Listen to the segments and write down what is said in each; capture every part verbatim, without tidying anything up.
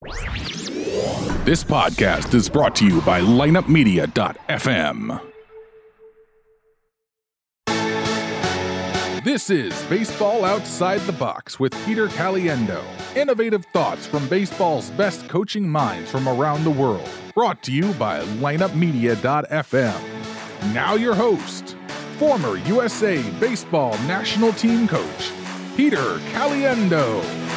This podcast is brought to you by lineup media dot f m. This is Baseball Outside the Box with Peter Caliendo. Innovative thoughts from baseball's best coaching minds from around the world. Brought to you by lineup media dot f m. Now your host, former U S A Baseball National Team Coach, Peter Caliendo.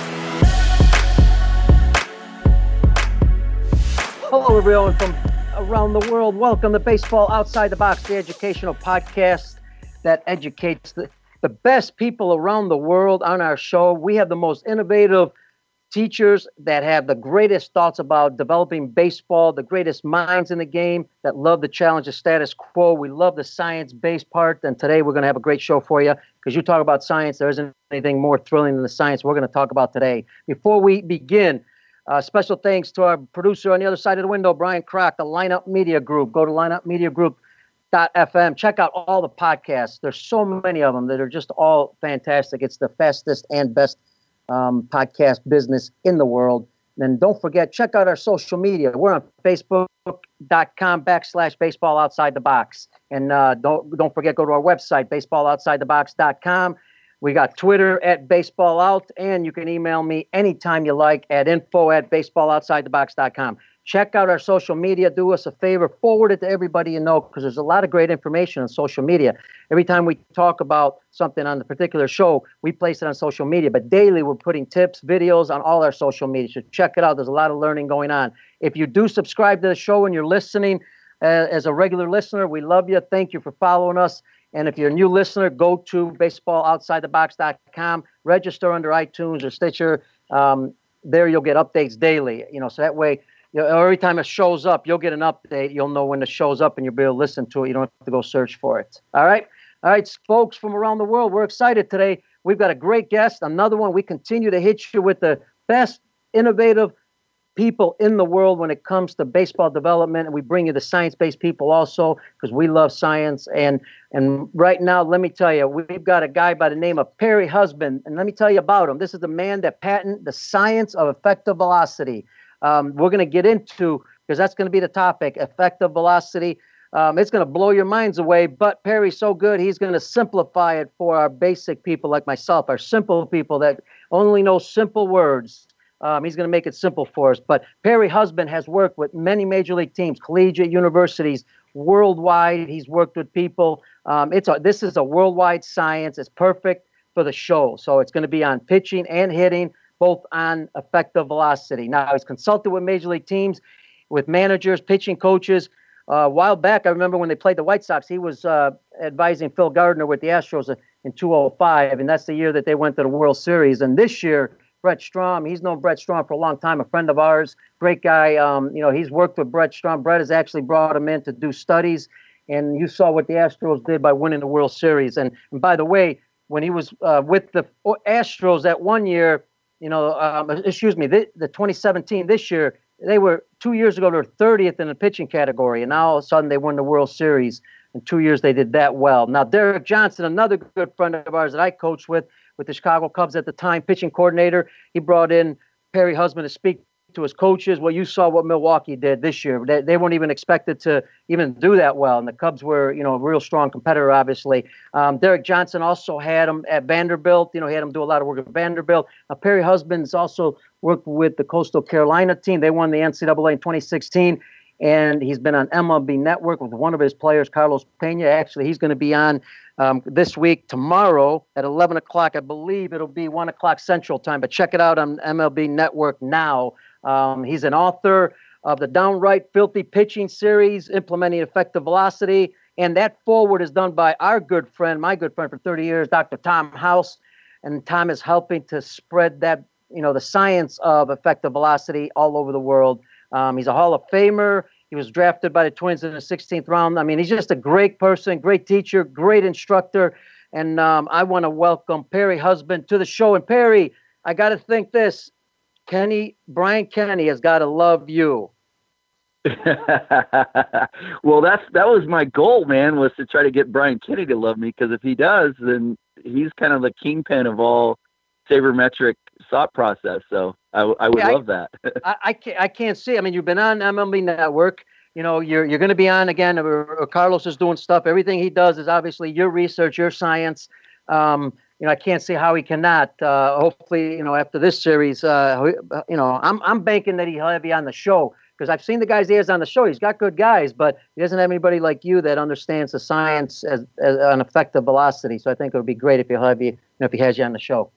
Hello, everyone from around the world. Welcome to Baseball Outside the Box, the educational podcast that educates the, the best people around the world on our show. We have the most innovative teachers that have the greatest thoughts about developing baseball, the greatest minds in the game that love to challenge the status quo. We love the science-based part, and today we're going to have a great show for you because you talk about science. There isn't anything more thrilling than the science we're going to talk about today. Before we begin, Uh, special thanks to our producer on the other side of the window, Brian Kroc, the Lineup Media Group. Go to lineup media group dot f m. Check out all the podcasts. There's so many of them that are just all fantastic. It's the fastest and best um, podcast business in the world. And don't forget, check out our social media. We're on facebook dot com backslash baseball outside the box. And uh, don't, don't forget, go to our website, baseball outside the box dot com. We got Twitter at Baseball Out, and you can email me anytime you like at info at baseball outside the box dot com. Check out our social media. Do us a favor. Forward it to everybody you know because there's a lot of great information on social media. Every time we talk about something on the particular show, we place it on social media. But daily, we're putting tips, videos on all our social media. So check it out. There's a lot of learning going on. If you do subscribe to the show and you're listening uh, as a regular listener, we love you. Thank you for following us. And if you're a new listener, go to baseball outside the box dot com, register under iTunes or Stitcher. Um, there you'll get updates daily. You know, so that way, you know, every time it shows up, you'll get an update. You'll know when it shows up and you'll be able to listen to it. You don't have to go search for it. All right. All right, folks from around the world, we're excited today. We've got a great guest, another one. We continue to hit you with the best innovative people in the world when it comes to baseball development, and we bring you the science-based people also because we love science. And and right now, let me tell you, we've got a guy by the name of Perry Husband, and let me tell you about him. This is the man that patented the science of effective velocity. Um, we're going to get into, because that's going to be the topic, effective velocity. Um, it's going to blow your minds away, but Perry's so good, he's going to simplify it for our basic people like myself, our simple people that only know simple words. Um, he's going to make it simple for us. But Perry Husband has worked with many major league teams, collegiate universities, worldwide. He's worked with people. Um, it's a, this is a worldwide science. It's perfect for the show. So it's going to be on pitching and hitting, both on effective velocity. Now, he's consulted with major league teams, with managers, pitching coaches. Uh, a while back, I remember when they played the White Sox, he was uh, advising Phil Gardner with the Astros in two thousand five, and that's the year that they went to the World Series. And this year, Brett Strom, he's known Brett Strom for a long time, a friend of ours, great guy. Um, you know, he's worked with Brett Strom. Brett has actually brought him in to do studies, and you saw what the Astros did by winning the World Series. And, and by the way, when he was uh, with the Astros that one year, you know, um, excuse me, the, the twenty seventeen, this year, they were, two years ago, they were thirtieth in the pitching category, and now all of a sudden they won the World Series. In two years, they did that well. Now, Derek Johnson, another good friend of ours that I coached with, with the Chicago Cubs at the time, pitching coordinator. He brought in Perry Husband to speak to his coaches. Well, you saw what Milwaukee did this year. They, they weren't even expected to even do that well, and the Cubs were, you know, a real strong competitor, obviously. Um, Derek Johnson also had him at Vanderbilt. You know, he had him do a lot of work at Vanderbilt. Now, Perry Husband's also worked with the Coastal Carolina team. They won the N C double A in twenty sixteen. And he's been on M L B Network with one of his players, Carlos Pena. Actually, he's going to be on um, this week, tomorrow at eleven o'clock. I believe it'll be one o'clock Central Time. But check it out on M L B Network now. Um, he's an author of the Downright Filthy Pitching Series, Implementing Effective Velocity. And that forward is done by our good friend, my good friend for thirty years, Doctor Tom House. And Tom is helping to spread that, you know, the science of effective velocity all over the world. Um, he's a Hall of Famer. He was drafted by the Twins in the sixteenth round. I mean, he's just a great person, great teacher, great instructor. And um, I want to welcome Perry Husband to the show. And Perry, I got to think this. Kenny, Brian Kenny has got to love you. Well, that's that was my goal, man, was to try to get Brian Kenny to love me, because if he does, then he's kind of the kingpin of all sabermetric thought process. So I, I would yeah, love I, that. I, I, can't, I can't see. I mean, you've been on M L B Network. You know, you're you're going to be on again. Carlos is doing stuff. Everything he does is obviously your research, your science. Um, you know, I can't see how he cannot. Uh, hopefully, you know, after this series, uh, you know, I'm I'm banking that he'll have you on the show because I've seen the guys he has on the show. He's got good guys, but he doesn't have anybody like you that understands the science as, as an effective velocity. So I think it would be great if he'll have you, you know, if he has you on the show.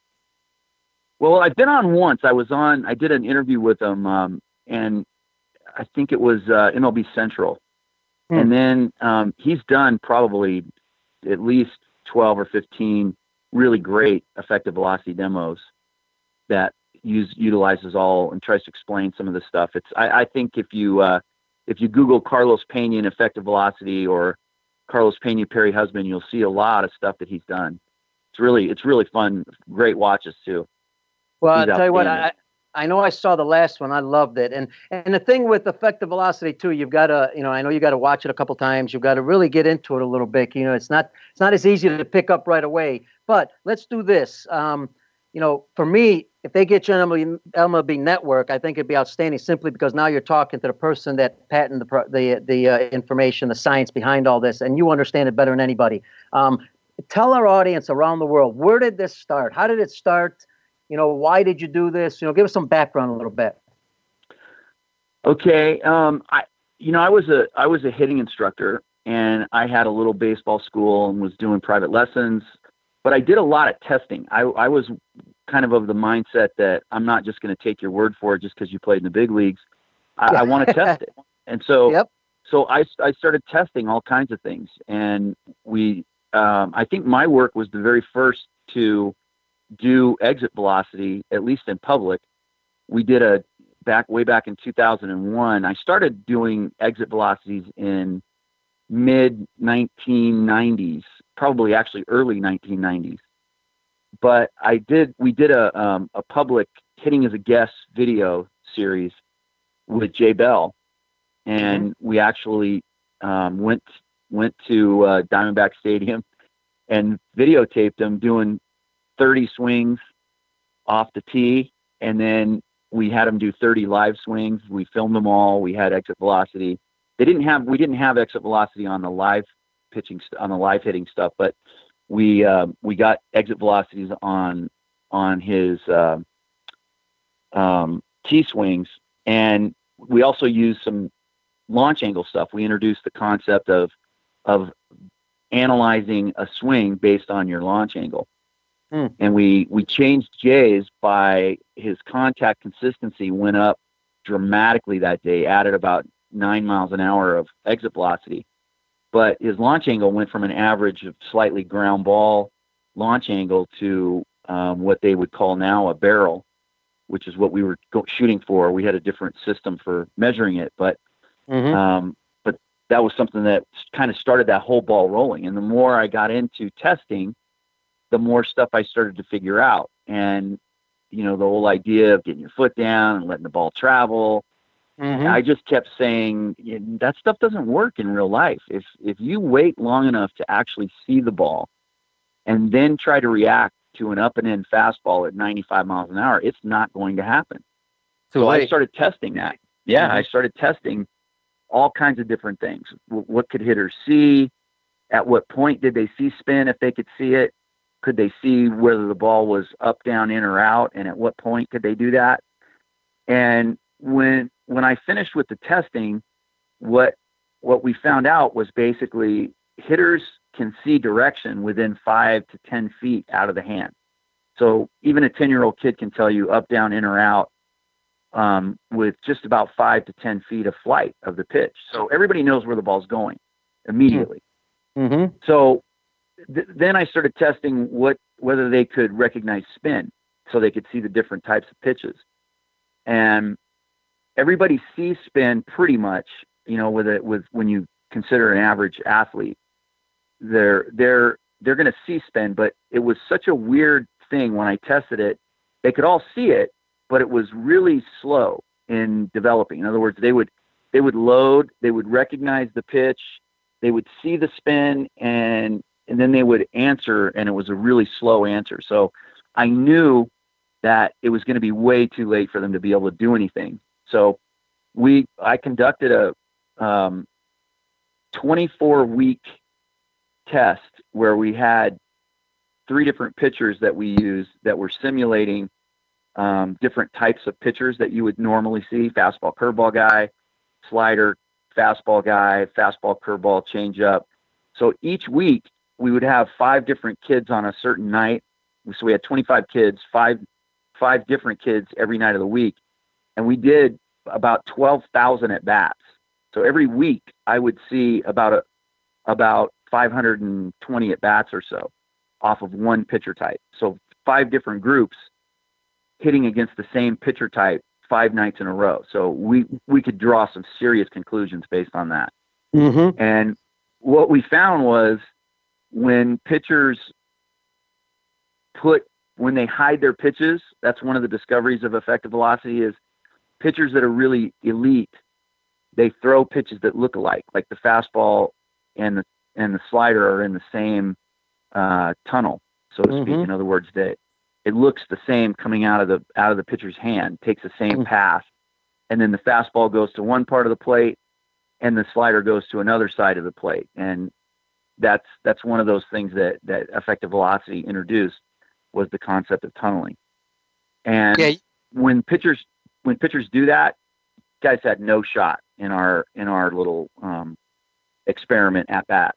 Well, I've been on once. I was on. I did an interview with him, um, and I think it was uh, M L B Central. Hmm. And then um, he's done probably at least twelve or fifteen really great effective velocity demos that use utilizes all and tries to explain some of the stuff. It's I, I think if you uh, if you Google Carlos Pena and effective velocity or Carlos Pena Perry Husband, you'll see a lot of stuff that he's done. It's really it's really fun. Great watches too. Well, I'll tell you what, I I know I saw the last one. I loved it. And and the thing with effective velocity too, you've got to, you know, I know you got to watch it a couple times. You've got to really get into it a little bit. You know, it's not it's not as easy to pick up right away. But let's do this. Um, you know, for me, if they get you on M L B Network, I think it'd be outstanding simply because now you're talking to the person that patented the the the uh, information, the science behind all this, and you understand it better than anybody. Um, tell our audience around the world, where did this start? How did it start? You know, why did you do this? You know, give us some background a little bit. Okay. Um, I, you know, I was a, I was a hitting instructor and I had a little baseball school and was doing private lessons, but I did a lot of testing. I, I was kind of of the mindset that I'm not just going to take your word for it just because you played in the big leagues. I, I want to test it. And so, yep. so I, I started testing all kinds of things. And we, um, I think my work was the very first to do exit velocity, at least in public. We did a back way back in two thousand one. I started doing exit velocities in mid nineteen nineties, probably actually early nineteen nineties. But I did, we did a, um, a public hitting as a guest video series with Jay Bell. And mm-hmm. we actually um, went, went to uh, Diamondback Stadium and videotaped him doing thirty swings off the tee, and then we had them do thirty live swings. We filmed them all. We had exit velocity. They didn't have we didn't have exit velocity on the live pitching on the live hitting stuff, but we uh, we got exit velocities on on his uh, um, tee swings, and we also used some launch angle stuff. We introduced the concept of of analyzing a swing based on your launch angle. Hmm. And we, we changed Jay's by his contact consistency went up dramatically that day, added about nine miles an hour of exit velocity. But his launch angle went from an average of slightly ground ball launch angle to um, what they would call now a barrel, which is what we were go- shooting for. We had a different system for measuring it, but mm-hmm. um, but that was something that kind of started that whole ball rolling. And the more I got into testing, the more stuff I started to figure out. And, you know, the whole idea of getting your foot down and letting the ball travel. Mm-hmm. I just kept saying that stuff doesn't work in real life. If, if you wait long enough to actually see the ball and then try to react to an up and in fastball at ninety-five miles an hour, it's not going to happen. So, so I started testing that. Yeah. Mm-hmm. I started testing all kinds of different things. What could hitters see? At what point did they see spin? If they could see it, could they see whether the ball was up, down, in, or out? And at what point could they do that? And when when I finished with the testing, what what we found out was basically hitters can see direction within five to ten feet out of the hand. So even a ten-year-old kid can tell you up, down, in, or out um, with just about five to ten feet of flight of the pitch. So everybody knows where the ball's going immediately. Mm-hmm. So th- then I started testing what whether they could recognize spin, so they could see the different types of pitches. And everybody sees spin pretty much, you know, with it with when you consider an average athlete, they're they're they're going to see spin. But it was such a weird thing when I tested it. They could all see it, but it was really slow in developing. In other words, they would they would load, they would recognize the pitch, they would see the spin, and and then they would answer, and it was a really slow answer. So I knew that it was going to be way too late for them to be able to do anything. So we, I conducted a um, twenty-four week test where we had three different pitchers that we used that were simulating um, different types of pitchers that you would normally see: fastball, curveball guy, slider, fastball guy, fastball, curveball, changeup. So each week we would have five different kids on a certain night. So we had twenty-five kids, five, five different kids every night of the week. And we did about twelve thousand at bats. So every week I would see about a, about five hundred twenty at bats or so off of one pitcher type. So five different groups hitting against the same pitcher type five nights in a row. So we, we could draw some serious conclusions based on that. Mm-hmm. And what we found was when pitchers put, when they hide their pitches, that's one of the discoveries of effective velocity is pitchers that are really elite, they throw pitches that look alike, like the fastball and the, and the slider are in the same uh, tunnel, so to speak. Mm-hmm. In other words, that it looks the same coming out of the, out of the pitcher's hand, takes the same mm-hmm. path. And then the fastball goes to one part of the plate and the slider goes to another side of the plate. And that's, that's one of those things that, that effective velocity introduced, was the concept of tunneling. And yeah. when pitchers, when pitchers do that, guys had no shot in our, in our little um, experiment at bats.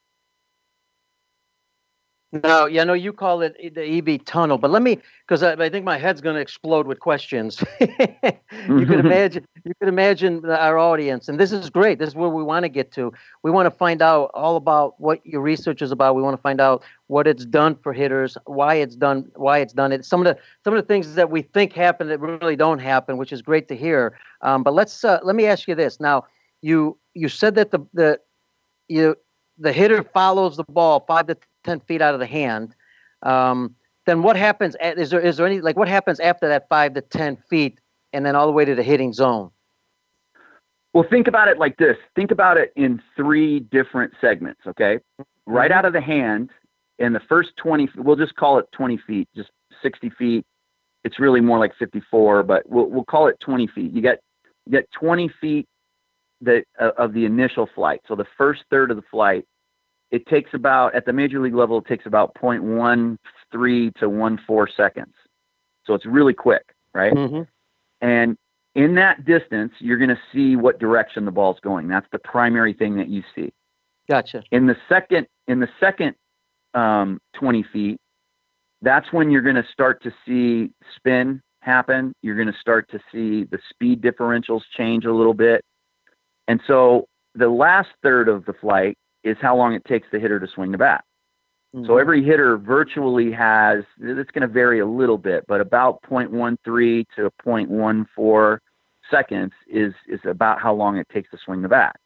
No, yeah, no, you call it the E V tunnel, but let me, because I, I think my head's going to explode with questions. You could imagine, you could imagine our audience, and this is great. This is where we want to get to. We want to find out all about what your research is about. We want to find out what it's done for hitters, why it's done, why it's done it. Some of the some of the things that we think happen that really don't happen, which is great to hear. Um, but let's uh, let me ask you this. Now, you you said that the the you the hitter follows the ball five to ten feet out of the hand. Um, then what happens? At, is there is there any like what happens after that five to ten feet, and then all the way to the hitting zone? Well, think about it like this. Think about it in three different segments. Okay, mm-hmm. Right out of the hand, in the first twenty, we'll just call it twenty feet, just sixty feet. It's really more like fifty-four, but we'll we'll call it twenty feet. You get you get twenty feet that uh, of the initial flight. So the first third of the flight. It takes about, at the major league level, it takes about zero point one three to one four seconds. So it's really quick, right? Mm-hmm. And in that distance, you're going to see what direction the ball's going. That's the primary thing that you see. Gotcha. In the second, in the second um, twenty feet, that's when you're going to start to see spin happen. You're going to start to see the speed differentials change a little bit. And so the last third of the flight is how long it takes the hitter to swing the bat. Mm-hmm. So every hitter virtually has, it's going to vary a little bit, but about zero point one three to zero point one four seconds is, is about how long it takes to swing the bat.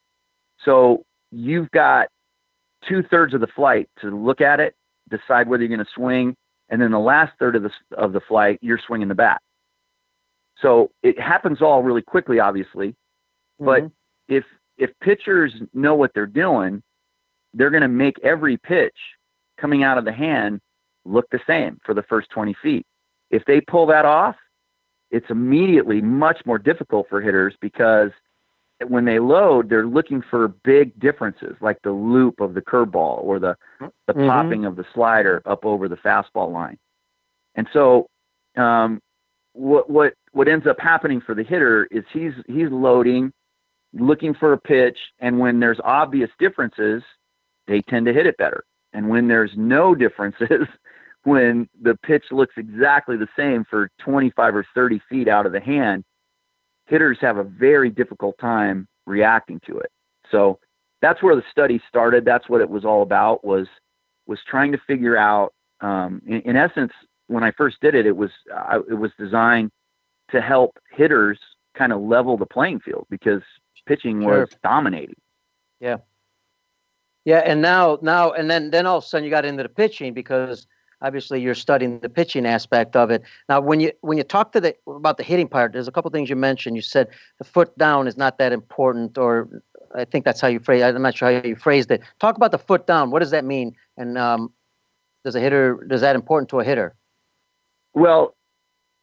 So you've got two thirds of the flight to look at it, decide whether you're going to swing, and then the last third of the, of the flight, you're swinging the bat. So it happens all really quickly, obviously, mm-hmm. but if, if pitchers know what they're doing, they're going to make every pitch coming out of the hand look the same for the first twenty feet. If they pull that off, it's immediately much more difficult for hitters because when they load, they're looking for big differences like the loop of the curveball or the, the mm-hmm. popping of the slider up over the fastball line. And so um, what, what, what ends up happening for the hitter is he's, he's loading, looking for a pitch, and when there's obvious differences, they tend to hit it better. And when there's no differences, when the pitch looks exactly the same for twenty-five or thirty feet out of the hand, hitters have a very difficult time reacting to it. So that's where the study started. That's what it was all about, was was trying to figure out, um, in, in essence, when I first did it, it was uh, it was designed to help hitters kind of level the playing field because pitching Sure. was dominating. Yeah. Yeah. And now, now, and then, then all of a sudden you got into the pitching because obviously you're studying the pitching aspect of it. Now, when you, when you talk to the, about the hitting part, there's a couple things you mentioned. You said the foot down is not that important, or I think that's how you phrase, I'm not sure how you phrased it. Talk about the foot down. What does that mean? And um, does a hitter, does that important to a hitter? Well,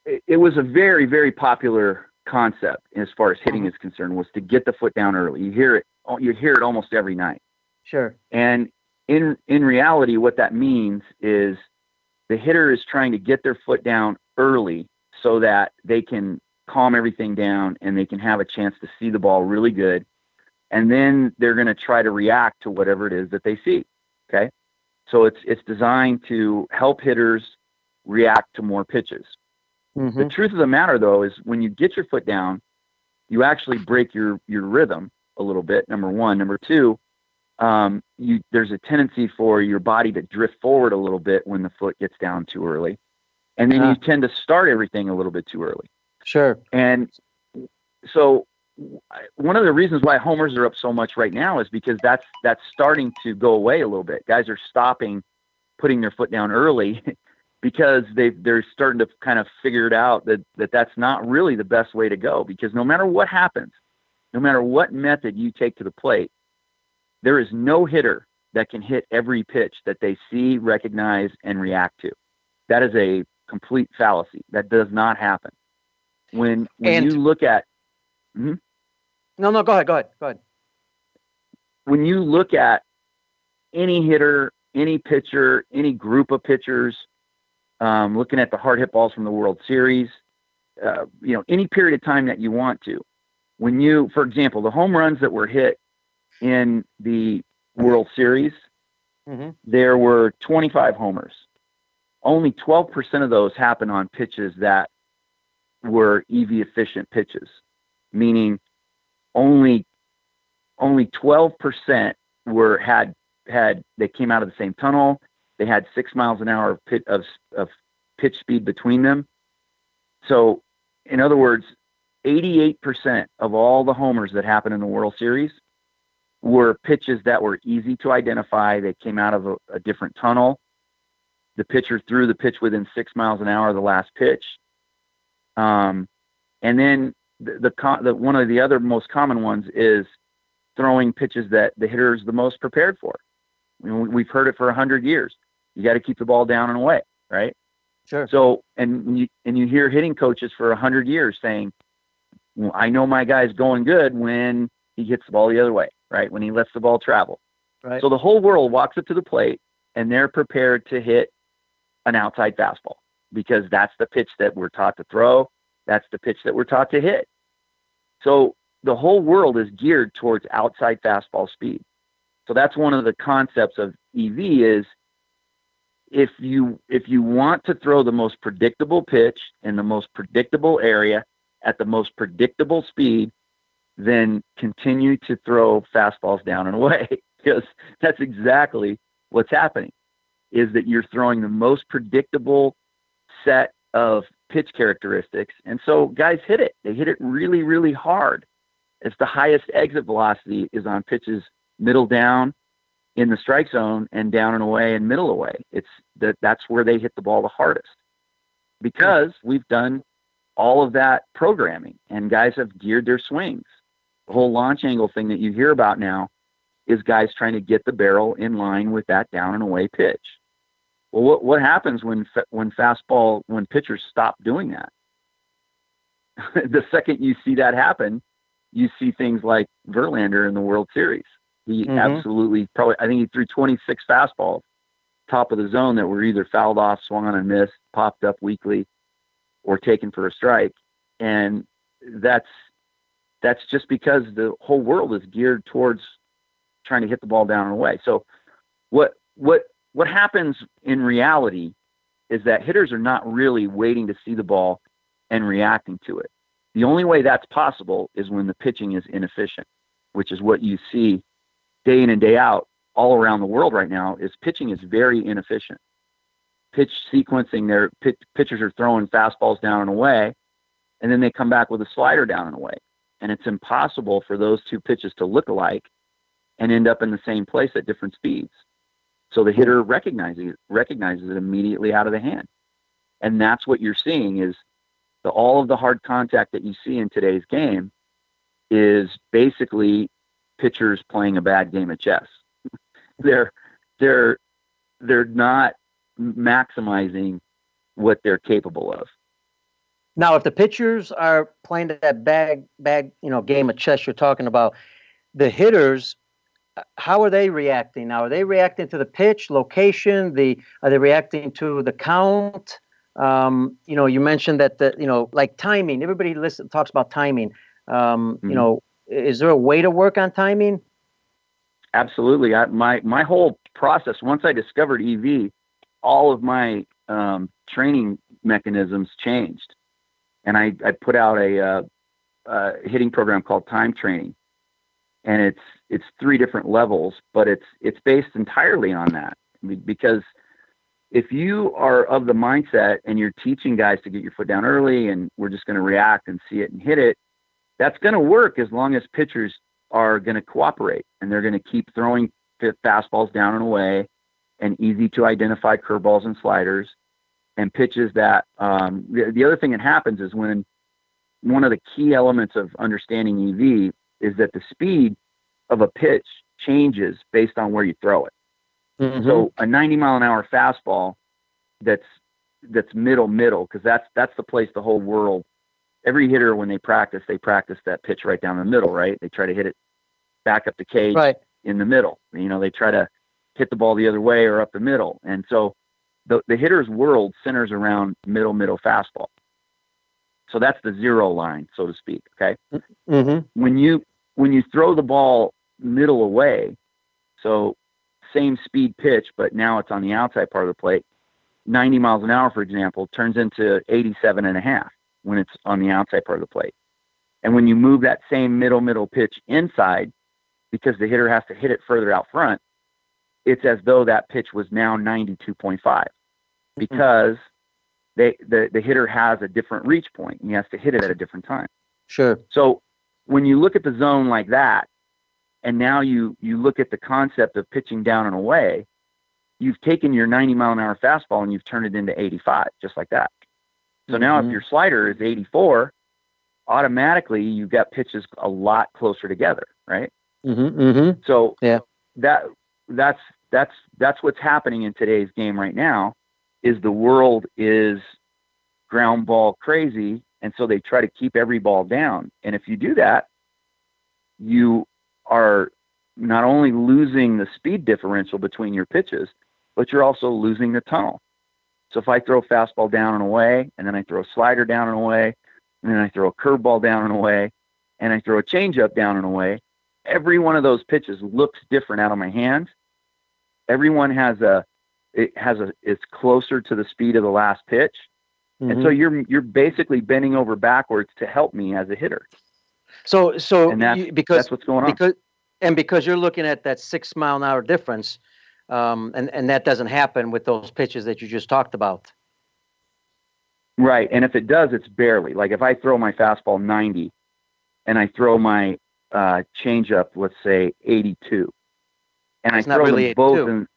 it, it was a very, very popular concept as far as hitting Mhm. is concerned, was to get the foot down early. You hear it, you hear it almost every night. Sure. And in, in reality, what that means is the hitter is trying to get their foot down early so that they can calm everything down and they can have a chance to see the ball really good. And then they're going to try to react to whatever it is that they see. Okay. So it's, it's designed to help hitters react to more pitches. Mm-hmm. The truth of the matter, though, is when you get your foot down, you actually break your, your rhythm a little bit, number one. Number two, um, you, there's a tendency for your body to drift forward a little bit when the foot gets down too early. And then Uh. you tend to start everything a little bit too early. Sure. And so one of the reasons why homers are up so much right now is because that's, that's starting to go away a little bit. Guys are stopping putting their foot down early because they they're starting to kind of figure it out that, that that's not really the best way to go, because no matter what happens, no matter what method you take to the plate, there is no hitter that can hit every pitch that they see, recognize, and react to. That is a complete fallacy. That does not happen. When, when And- you look at, hmm? No, no, go ahead, go ahead, go ahead. when you look at any hitter, any pitcher, any group of pitchers, um, looking at the hard hit balls from the World Series, uh, you know, any period of time that you want to, when you, for example, the home runs that were hit in the World Series, Mm-hmm. there were twenty-five homers. Only twelve percent of those happened on pitches that were E V efficient pitches, meaning only only twelve percent were had had they came out of the same tunnel. They had six miles an hour of pit of of pitch speed between them. So, in other words, eighty-eight percent of all the homers that happened in the World Series were pitches that were easy to identify. They came out of a, a different tunnel. The pitcher threw the pitch within six miles an hour of the last pitch. Um, and then the, the, the one of the other most common ones is throwing pitches that the hitter is the most prepared for. I mean, we've heard it for a hundred years. You got to keep the ball down and away, right? Sure. So, and you, and you hear hitting coaches for a hundred years saying, well, I know my guy's going good when he hits the ball the other way, right? When he lets the ball travel. Right. So the whole world walks up to the plate and they're prepared to hit an outside fastball because that's the pitch that we're taught to throw. That's the pitch that we're taught to hit. So the whole world is geared towards outside fastball speed. So that's one of the concepts of E V is if you, if you want to throw the most predictable pitch in the most predictable area at the most predictable speed, then continue to throw fastballs down and away, because that's exactly what's happening, is that you're throwing the most predictable set of pitch characteristics. And so guys hit it. They hit it really, really hard. It's the highest exit velocity is on pitches middle down in the strike zone and down and away and middle away. It's that that's where they hit the ball the hardest, because we've done all of that programming and guys have geared their swings. The whole launch angle thing that you hear about now is guys trying to get the barrel in line with that down and away pitch. Well, what, what happens when, when fastball, when pitchers stop doing that? The second you see that happen, you see things like Verlander in the World Series. He Mm-hmm. absolutely probably, I think he threw twenty-six fastballs top of the zone that were either fouled off, swung on and missed, popped up weakly, or taken for a strike. And that's, that's just because the whole world is geared towards trying to hit the ball down and away. So what, what, what happens in reality is that hitters are not really waiting to see the ball and reacting to it. The only way that's possible is when the pitching is inefficient, which is what you see day in and day out all around the world right now. Is pitching is very inefficient. Pitch sequencing, their pitch, pitchers are throwing fastballs down and away, and then they come back with a slider down and away. And it's impossible for those two pitches to look alike and end up in the same place at different speeds. So the hitter recognizes it, recognizes it immediately out of the hand. And that's what you're seeing is the, all of the hard contact that you see in today's game is basically pitchers playing a bad game of chess. they're, they're, they're not maximizing what they're capable of. Now, if the pitchers are playing that bag, bag, you know, game of chess you're talking about, the hitters, how are they reacting now? Are they reacting to the pitch, location? The are they reacting to the count? Um, you know, you mentioned that the, you know, like timing. Everybody listen talks about timing. Um, Mm-hmm. You know, is there a way to work on timing? Absolutely. I, my my whole process, once I discovered E V, all of my um, training mechanisms changed, and I, I put out a uh, uh, hitting program called Time Training, and it's it's three different levels, but it's it's based entirely on that. Because if you are of the mindset and you're teaching guys to get your foot down early, and we're just going to react and see it and hit it, that's going to work as long as pitchers are going to cooperate, and they're going to keep throwing fastballs down and away, and easy to identify curveballs and sliders, and pitches that um, the, the other thing that happens is when one of the key elements of understanding E V is that the speed of a pitch changes based on where you throw it. Mm-hmm. So a ninety mile an hour fastball that's that's middle middle, because that's that's the place the whole world, every hitter, when they practice, they practice that pitch right down the middle, right? They try to hit it back up the cage right in the middle. You know, they try to hit the ball the other way or up the middle. And so the, the hitter's world centers around middle, middle fastball. So that's the zero line, so to speak. Okay. Mm-hmm. When you, when you throw the ball middle away, so same speed pitch, but now it's on the outside part of the plate, ninety miles an hour, for example, turns into eighty-seven and a half when it's on the outside part of the plate. And when you move that same middle, middle pitch inside, because the hitter has to hit it further out front, it's as though that pitch was now ninety-two point five, because they, the, the hitter has a different reach point, and he has to hit it at a different time. Sure. So when you look at the zone like that, and now you, you look at the concept of pitching down and away, you've taken your ninety mile an hour fastball and you've turned it into eighty-five, just like that. So mm-hmm. now if your slider is eighty-four, automatically you've got pitches a lot closer together, right? Mm-hmm, mm-hmm. So yeah, that that's that's that's what's happening in today's game right now. Is the world is ground ball crazy, and so they try to keep every ball down. And if you do that, you are not only losing the speed differential between your pitches, but you're also losing the tunnel. So if I throw a fastball down and away, and then I throw a slider down and away, and then I throw a curveball down and away, and I throw a changeup down and away, every one of those pitches looks different out of my hands. Everyone has a, it has a, it's closer to the speed of the last pitch. Mm-hmm. And so you're, you're basically bending over backwards to help me as a hitter. So, so and that's, you, because that's what's going on. Because, and because you're looking at that six mile an hour difference, um, and, and that doesn't happen with those pitches that you just talked about. Right. And if it does, it's barely. Like if I throw my fastball ninety and I throw my uh, changeup, let's say eighty-two, and it's I throw really them both in,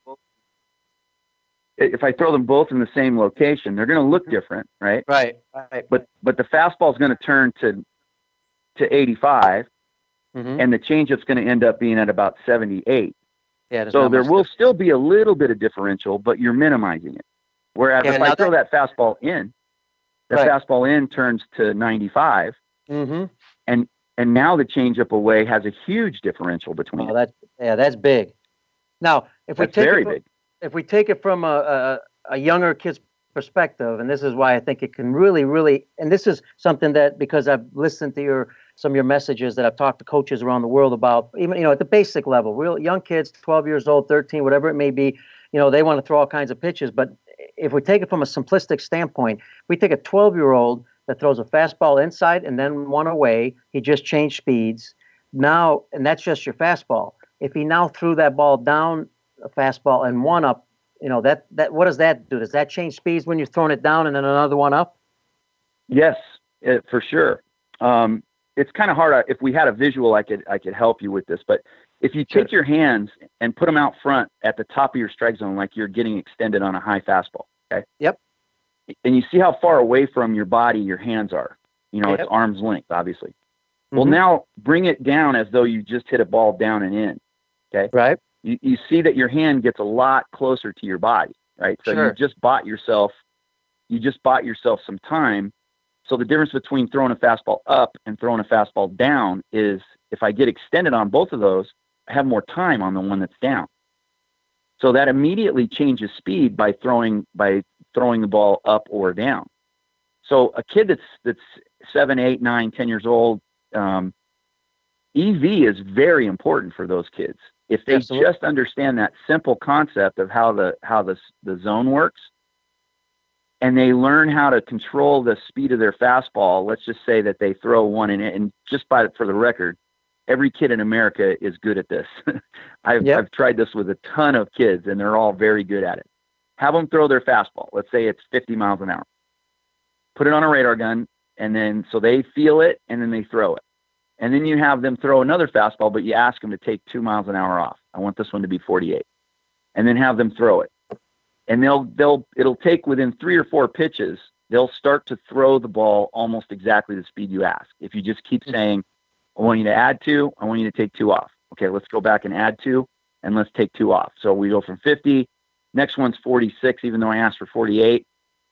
if I throw them both in the same location, they're going to look different, right? Right. Right. But but the fastball is going to turn to to eighty-five, mm-hmm. and the changeup's going to end up being at about seventy-eight. Yeah. So there will still be a little bit of differential, but you're minimizing it. Whereas yeah, if I throw that, that fastball in, the right. fastball in turns to ninety-five, mm-hmm. and and now the changeup away has a huge differential between. Oh, that yeah, that's big. Now, if that's we take very it from, big. If we take it from a, a a younger kid's perspective, and this is why I think it can really, really, and this is something that because I've listened to your some of your messages that I've talked to coaches around the world about, even you know at the basic level, real young kids, twelve years old, thirteen, whatever it may be, you know they want to throw all kinds of pitches. But if we take it from a simplistic standpoint, we take a twelve-year-old that throws a fastball inside and then one away. He just changed speeds now, and that's just your fastball. If he now threw that ball down a fastball and one up, you know, that, that, what does that do? Does that change speeds when you're throwing it down and then another one up? Yes, it, for sure. Um, it's kind of hard. If we had a visual, I could, I could help you with this, but if you take sure. your hands and put them out front at the top of your strike zone, like you're getting extended on a high fastball. Okay. Yep. And you see how far away from your body your hands are, you know, yep. it's arm's length, obviously. Mm-hmm. Well, now bring it down as though you just hit a ball down and in. Okay. Right. You, you see that your hand gets a lot closer to your body, right? So sure. you just bought yourself, you just bought yourself some time So the difference between throwing a fastball up and throwing a fastball down is if I get extended on both of those, I have more time on the one that's down. So that immediately changes speed by throwing by throwing the ball up or down. So a kid that's that's seven, eight, nine, ten years old, um, E V is very important for those kids. If they Absolutely. just understand that simple concept of how the how the the zone works, and they learn how to control the speed of their fastball. Let's just say that they throw one in it, and just by for the record, every kid in America is good at this. I've, yep. I've tried this with a ton of kids, and they're all very good at it. Have them throw their fastball. Let's say it's fifty miles an hour. Put it on a radar gun, and then so they feel it, and then they throw it. And then you have them throw another fastball, but you ask them to take two miles an hour off. I want this one to be forty-eight. And then have them throw it. And they'll, they'll, it'll take within three or four pitches, they'll start to throw the ball almost exactly the speed you ask. If you just keep saying, I want you to add two, I want you to take two off. Okay, let's go back and add two, and let's take two off. So we go from fifty, next one's forty-six, even though I asked for forty-eight.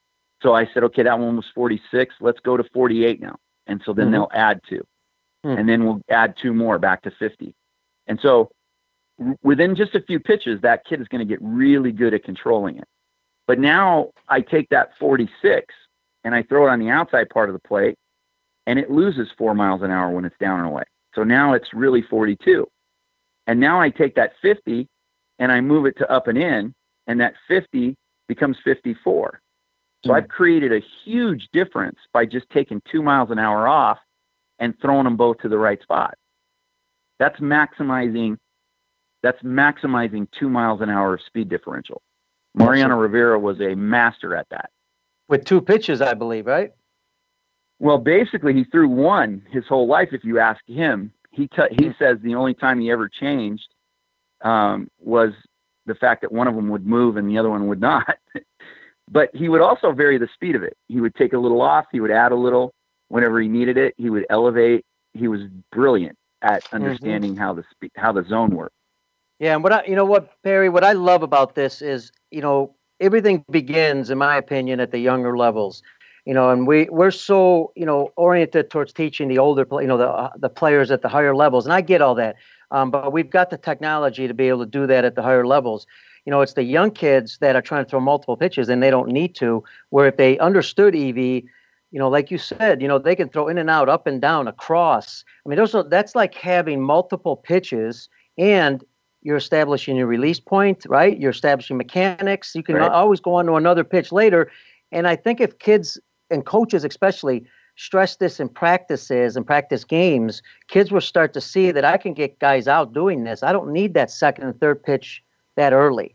So I said, okay, that one was forty-six, let's go to forty-eight now. And so then mm-hmm. they'll add two. Mm-hmm. And then we'll add two more back to fifty. And so within just a few pitches, that kid is going to get really good at controlling it. But now I take that forty-six and I throw it on the outside part of the plate, and it loses four miles an hour when it's down and away. So now it's really forty-two. And now I take that fifty and I move it to up and in, and that fifty becomes fifty-four. So mm-hmm. I've created a huge difference by just taking two miles an hour off and throwing them both to the right spot. That's maximizing That's maximizing two miles an hour of speed differential. Mariano Rivera was a master at that. With two pitches, I believe, right? Well, basically, he threw one his whole life. If you ask him, he t- he says the only time he ever changed um, was the fact that one of them would move and the other one would not. But he would also vary the speed of it. He would take a little off. He would add a little whenever he needed it. He would elevate. He was brilliant at understanding mm-hmm. how the spe- how the zone worked. Yeah, and what I, you know what, Barry, what I love about this is, you know, everything begins, in my opinion, at the younger levels. You know, and we we're so, you know, oriented towards teaching the older, you know, the uh, the players at the higher levels, and I get all that. Um, but we've got the technology to be able to do that at the higher levels. You know, it's the young kids that are trying to throw multiple pitches and they don't need to. Where if they understood E V, you know, like you said, you know, they can throw in and out, up and down, across. I mean, those are, that's like having multiple pitches, and you're establishing your release point, right? You're establishing mechanics. You can right. always go on to another pitch later. And I think if kids and coaches especially stress this in practices and practice games, kids will start to see that I can get guys out doing this. I don't need that second and third pitch that early.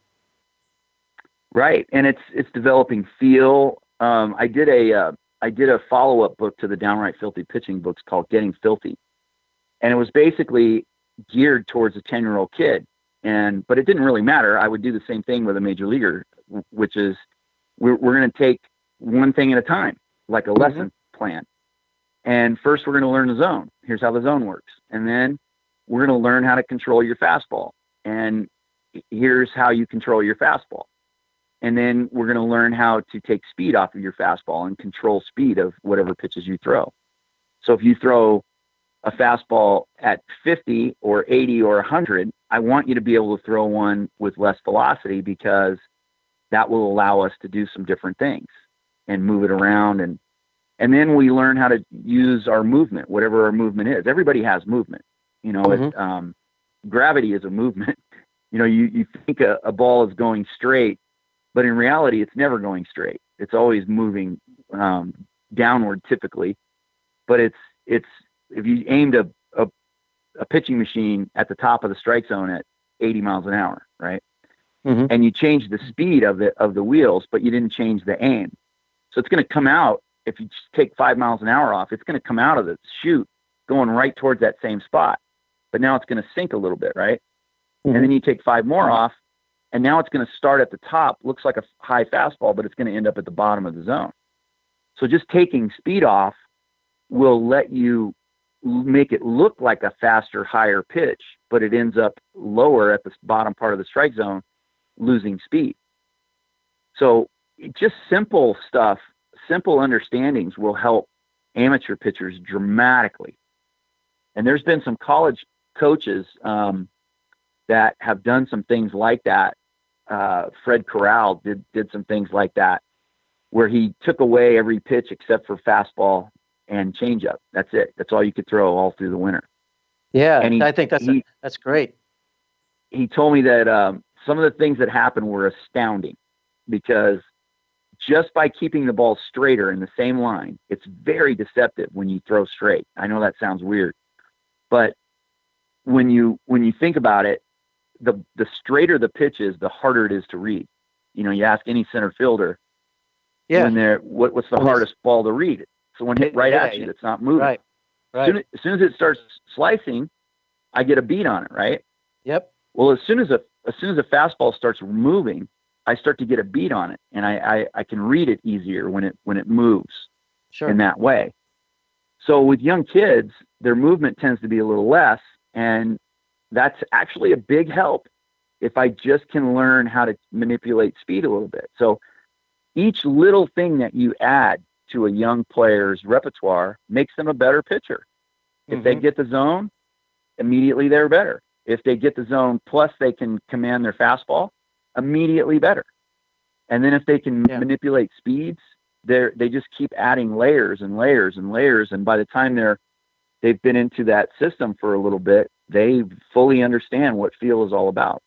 Right. And it's it's developing feel. Um, I did a uh, I did a follow-up book to the Downright Filthy Pitching books called Getting Filthy. And it was basically geared towards a ten-year-old kid. And but it didn't really matter. I would do the same thing with a major leaguer, which is we're we're going to take one thing at a time, like a lesson mm-hmm. plan. And first we're going to learn the zone. Here's how the zone works. And then we're going to learn how to control your fastball. And here's how you control your fastball. And then we're going to learn how to take speed off of your fastball and control speed of whatever pitches you throw. So if you throw a fastball at fifty or eighty or one hundred, I want you to be able to throw one with less velocity, because that will allow us to do some different things and move it around. And, and then we learn how to use our movement, whatever our movement is. Everybody has movement, you know, mm-hmm. it, um, gravity is a movement. You know, you, you think a, a ball is going straight, but in reality, it's never going straight. It's always moving um, downward typically, but it's, it's, if you aimed a, a, a pitching machine at the top of the strike zone at eighty miles an hour, right? Mm-hmm. And you change the speed of the, of the wheels, but you didn't change the aim. So it's going to come out, if you just take five miles an hour off, it's going to come out of the chute going right towards that same spot. But now it's going to sink a little bit, right? Mm-hmm. And then you take five more off, and now it's going to start at the top, looks like a high fastball, but it's going to end up at the bottom of the zone. So just taking speed off will let you make it look like a faster, higher pitch, but it ends up lower at the bottom part of the strike zone, losing speed. So just simple stuff, simple understandings will help amateur pitchers dramatically. And there's been some college coaches um, that have done some things like that. Uh, Fred Corral did, did some things like that, where he took away every pitch except for fastball and changeup. That's it. That's all you could throw all through the winter. Yeah, and he, I think that's he, a, that's great. He told me that um, some of the things that happened were astounding, because just by keeping the ball straighter in the same line, it's very deceptive when you throw straight. I know that sounds weird, but when you when you think about it, the the straighter the pitch is, the harder it is to read. You know, you ask any center fielder, yeah, when they're what, what's the Well, hardest ball to read? So when hit right yeah, at you, yeah. that's not moving. Right, right. As soon as, as soon as it starts slicing, I get a beat on it, right? Yep. Well, as soon as a as soon as a fastball starts moving, I start to get a beat on it, and I, I, I can read it easier when it when it moves Sure. in that way. So with young kids, their movement tends to be a little less, and that's actually a big help if I just can learn how to manipulate speed a little bit. So each little thing that you add to a young player's repertoire makes them a better pitcher. If Mm-hmm. they get the zone, immediately they're better. If they get the zone plus they can command their fastball, immediately better. And then if they can Yeah. manipulate speeds, they're they just keep adding layers and layers and layers. And by the time they're they've been into that system for a little bit, they fully understand what feel is all about.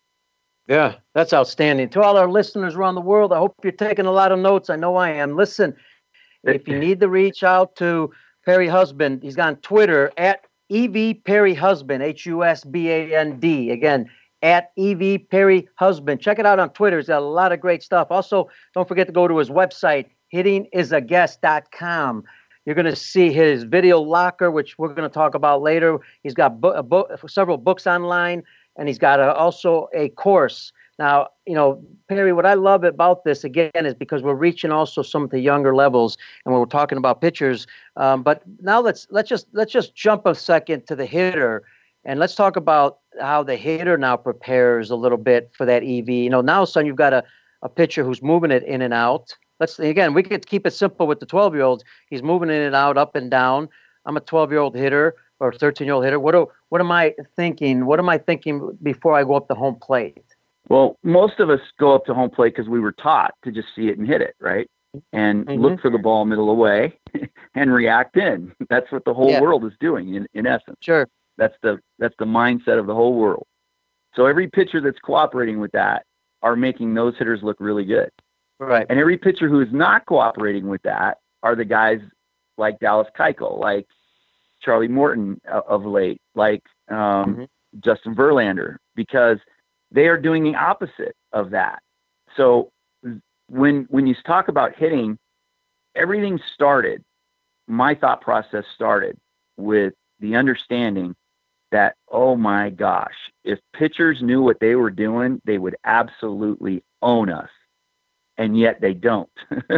Yeah, that's outstanding. To all our listeners around the world, I hope you're taking a lot of notes. I know I am. Listen, if you need to reach out to Perry Husband, he's on Twitter at E V Perry Husband, H U S B A N D. Again, at E V Perry Husband. Check it out on Twitter. He's got a lot of great stuff. Also, don't forget to go to his website, hitting is a guest dot com. You're going to see his video locker, which we're going to talk about later. He's got bo- a bo- several books online, and he's got a, also a course. Now, you know, Perry, what I love about this, again, is because we're reaching also some of the younger levels, and we're talking about pitchers. Um, but now let's let's just let's just jump a second to the hitter, and let's talk about how the hitter now prepares a little bit for that E V. You know, now, son, you've got a, a pitcher who's moving it in and out. Let's again, we could keep it simple with the twelve-year-olds. He's moving in and out, up and down. I'm a twelve-year-old hitter or thirteen-year-old hitter. What do what am I thinking? What am I thinking before I go up the home plate? Well, most of us go up to home plate because we were taught to just see it and hit it, right? And Mm-hmm. look for the ball middle away and react in. That's what the whole Yeah. world is doing in, in essence. Sure. That's the that's the mindset of the whole world. So every pitcher that's cooperating with that are making those hitters look really good. Right. And every pitcher who is not cooperating with that are the guys like Dallas Keuchel, like Charlie Morton uh, of late, like um, Mm-hmm. Justin Verlander, because they are doing the opposite of that. So when when you talk about hitting, everything started, my thought process started with the understanding that, oh my gosh, if pitchers knew what they were doing, they would absolutely own us. And yet they don't.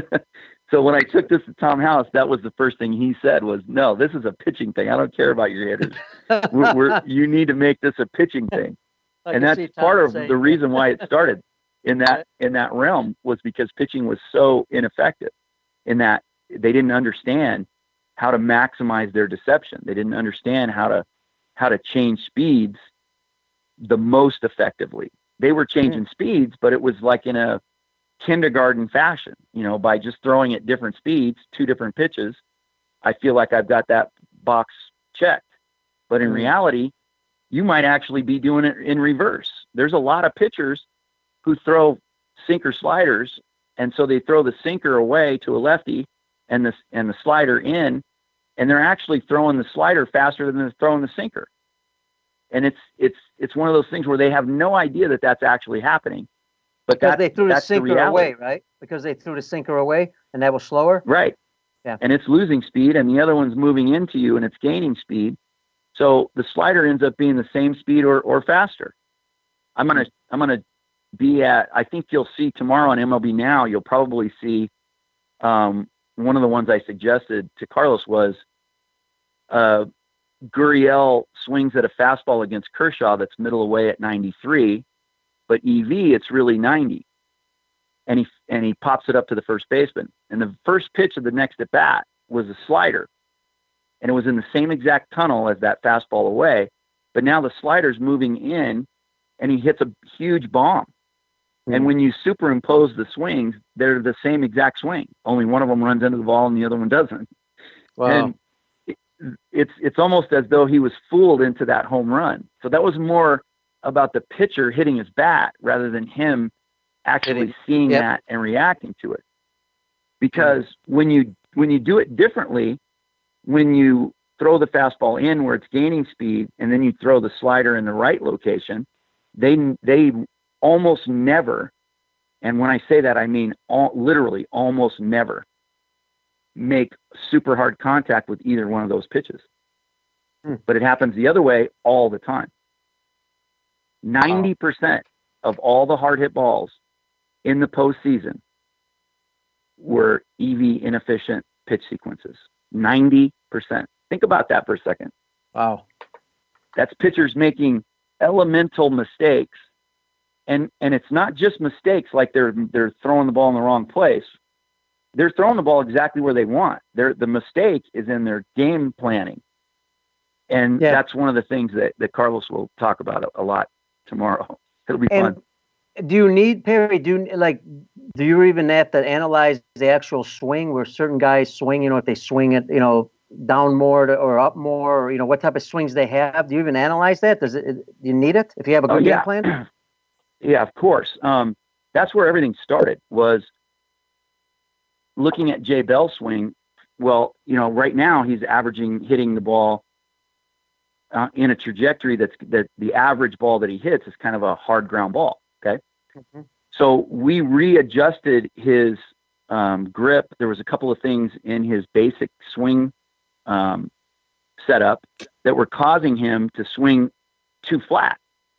So when I took this to Tom House, that was the first thing he said was, no, this is a pitching thing. I don't care about your hitters. we're, we're, you need to make this a pitching thing. I And can see that's Tom part of saying the that. reason why it started in that in that realm, was because pitching was so ineffective, in that they didn't understand how to maximize their deception. They didn't understand how to how to change speeds the most effectively. They were changing speeds, but it was like in a kindergarten fashion, you know, by just throwing at different speeds, two different pitches. I feel like I've got that box checked. But in Mhm. reality, you might actually be doing it in reverse. There's a lot of pitchers who throw sinker sliders, and so they throw the sinker away to a lefty and the and the slider in, and they're actually throwing the slider faster than they're throwing the sinker. And it's it's it's one of those things where they have no idea that that's actually happening. But Because that, they threw the that's the sinker reality. away, right? Because they threw the sinker away, and that was slower. Right. Yeah. And it's losing speed, and the other one's moving into you, and it's gaining speed. So the slider ends up being the same speed or, or faster. I'm gonna I'm gonna be at. I think you'll see tomorrow on M L B Now. You'll probably see um, one of the ones I suggested to Carlos was uh, Gurriel swings at a fastball against Kershaw that's middle away at ninety-three, but E V it's really ninety. And he and he pops it up to the first baseman. And the first pitch of the next at bat was a slider, and it was in the same exact tunnel as that fastball away. But now the slider's moving in, and he hits a huge bomb. Mm-hmm. And when you superimpose the swings, they're the same exact swing. Only one of them runs into the ball, and the other one doesn't. Wow. And it, it's it's almost as though he was fooled into that home run. So that was more about the pitcher hitting his bat rather than him actually hitting, seeing yep. that and reacting to it. Because mm-hmm. when you when you do it differently, when you throw the fastball in where it's gaining speed, and then you throw the slider in the right location, they they almost never, and when I say that, I mean all, literally almost never, make super hard contact with either one of those pitches. Hmm. But it happens the other way all the time. ninety percent of all the hard hit balls in the postseason were E V inefficient pitch sequences. ninety percent. Think about that for a second. Wow. That's pitchers making elemental mistakes. And and it's not just mistakes like they're they're throwing the ball in the wrong place. They're throwing the ball exactly where they want. They're, the mistake is in their game planning. And yeah. that's one of the things that, that Carlos will talk about a, a lot tomorrow. It'll be and fun. Do you need, Perry, do you, like, do you even have to analyze the actual swing where certain guys swing, you know, if they swing it, you know, down more to, or up more, or, you know, what type of swings they have? Do you even analyze that? Does it, do you need it if you have a good oh, yeah. game plan? Yeah, of course. Um, that's where everything started, was looking at Jay Bell's swing. Well, you know, right now he's averaging hitting the ball uh, in a trajectory that's that the average ball that he hits is kind of a hard ground ball. Okay. Mm-hmm. So we readjusted his um, grip. There was a couple of things in his basic swing um, setup that were causing him to swing too flat.